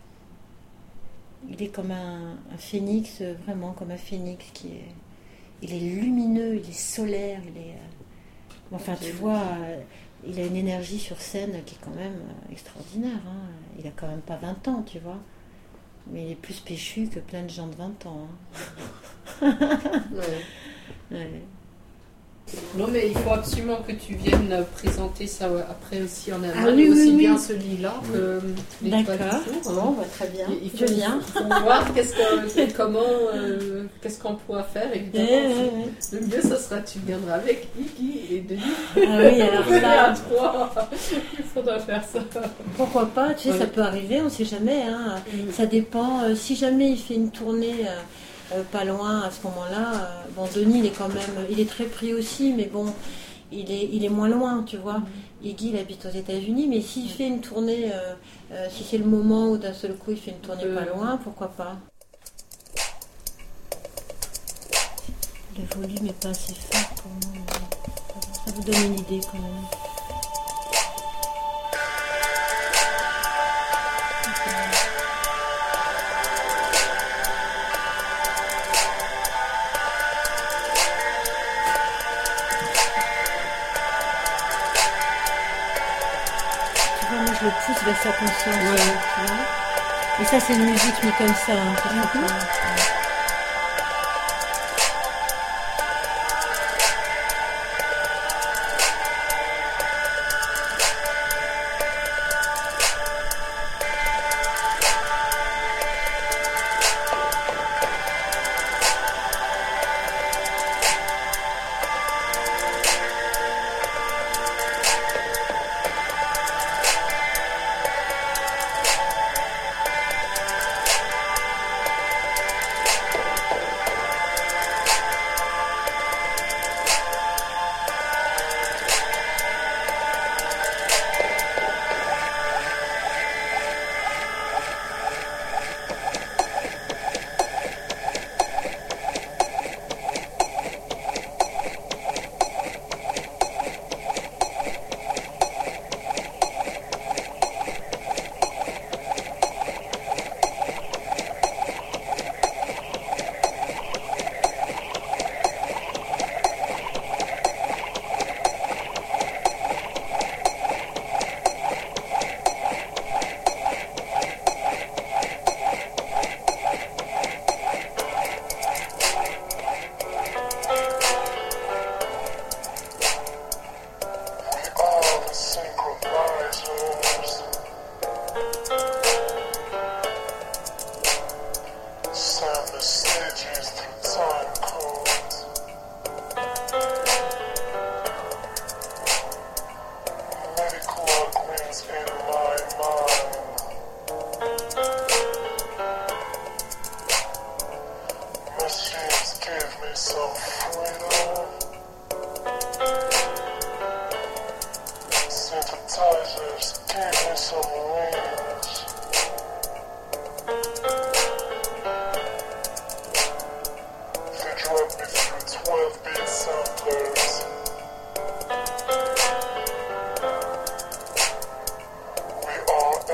Il est comme un, un phénix, vraiment comme un phénix qui est... Il est lumineux, il est solaire, il est... Enfin, tu vois, il a une énergie sur scène qui est quand même extraordinaire. Hein. Il a quand même pas vingt ans, tu vois. Mais il est plus péchu que plein de gens de vingt ans. Hein. Ouais. Ouais. Non, mais il faut absolument que tu viennes présenter ça après aussi en Allemagne, ah, oui, aussi oui, bien oui. Ce lit-là que oui. D'accord, bon, bah, très bien. Il faut, je viens. Il faut voir qu'est-ce que, comment, euh, qu'est-ce qu'on pourra faire, évidemment. Eh, eh, le mieux, ce sera que tu viendras avec Iggy et Denis. Ah oui, alors ça... à trois, il faudra faire ça. Pourquoi pas, tu sais, ouais. Ça peut arriver, on ne sait jamais. Hein. Mm. Ça dépend, euh, si jamais il fait une tournée... Euh, Euh, pas loin à ce moment-là. Euh, bon, Denis, il est quand même, il est très pris aussi, mais bon, il est, il est moins loin, tu vois. Mm-hmm. Iggy, il habite aux États-Unis, mais s'il fait une tournée, euh, euh, si c'est le moment où d'un seul coup il fait une tournée euh... pas loin, pourquoi pas. Le volume n'est pas assez fort pour moi. Ça vous donne une idée quand même. Je le pousse vers sa conscience. Ouais. Tu vois. Et ça, c'est une musique mais comme ça. Hein, mm-hmm.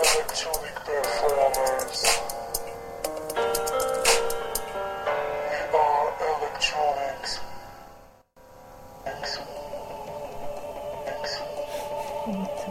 electronic performers. We are electronics. X. X. X.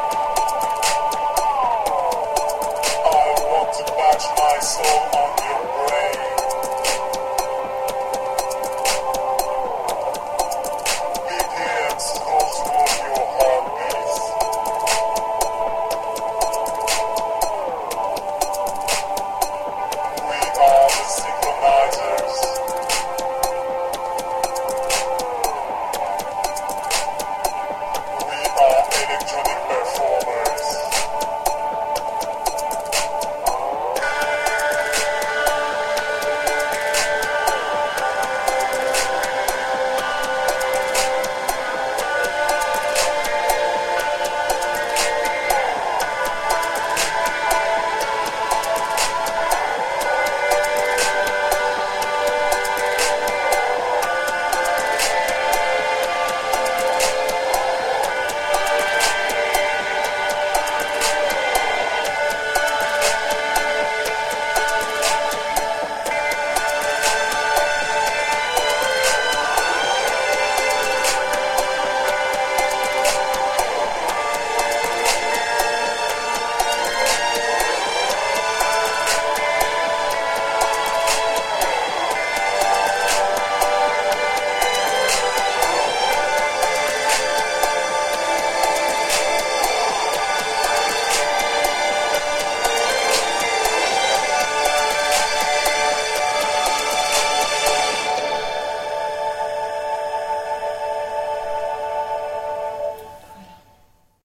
My soul on your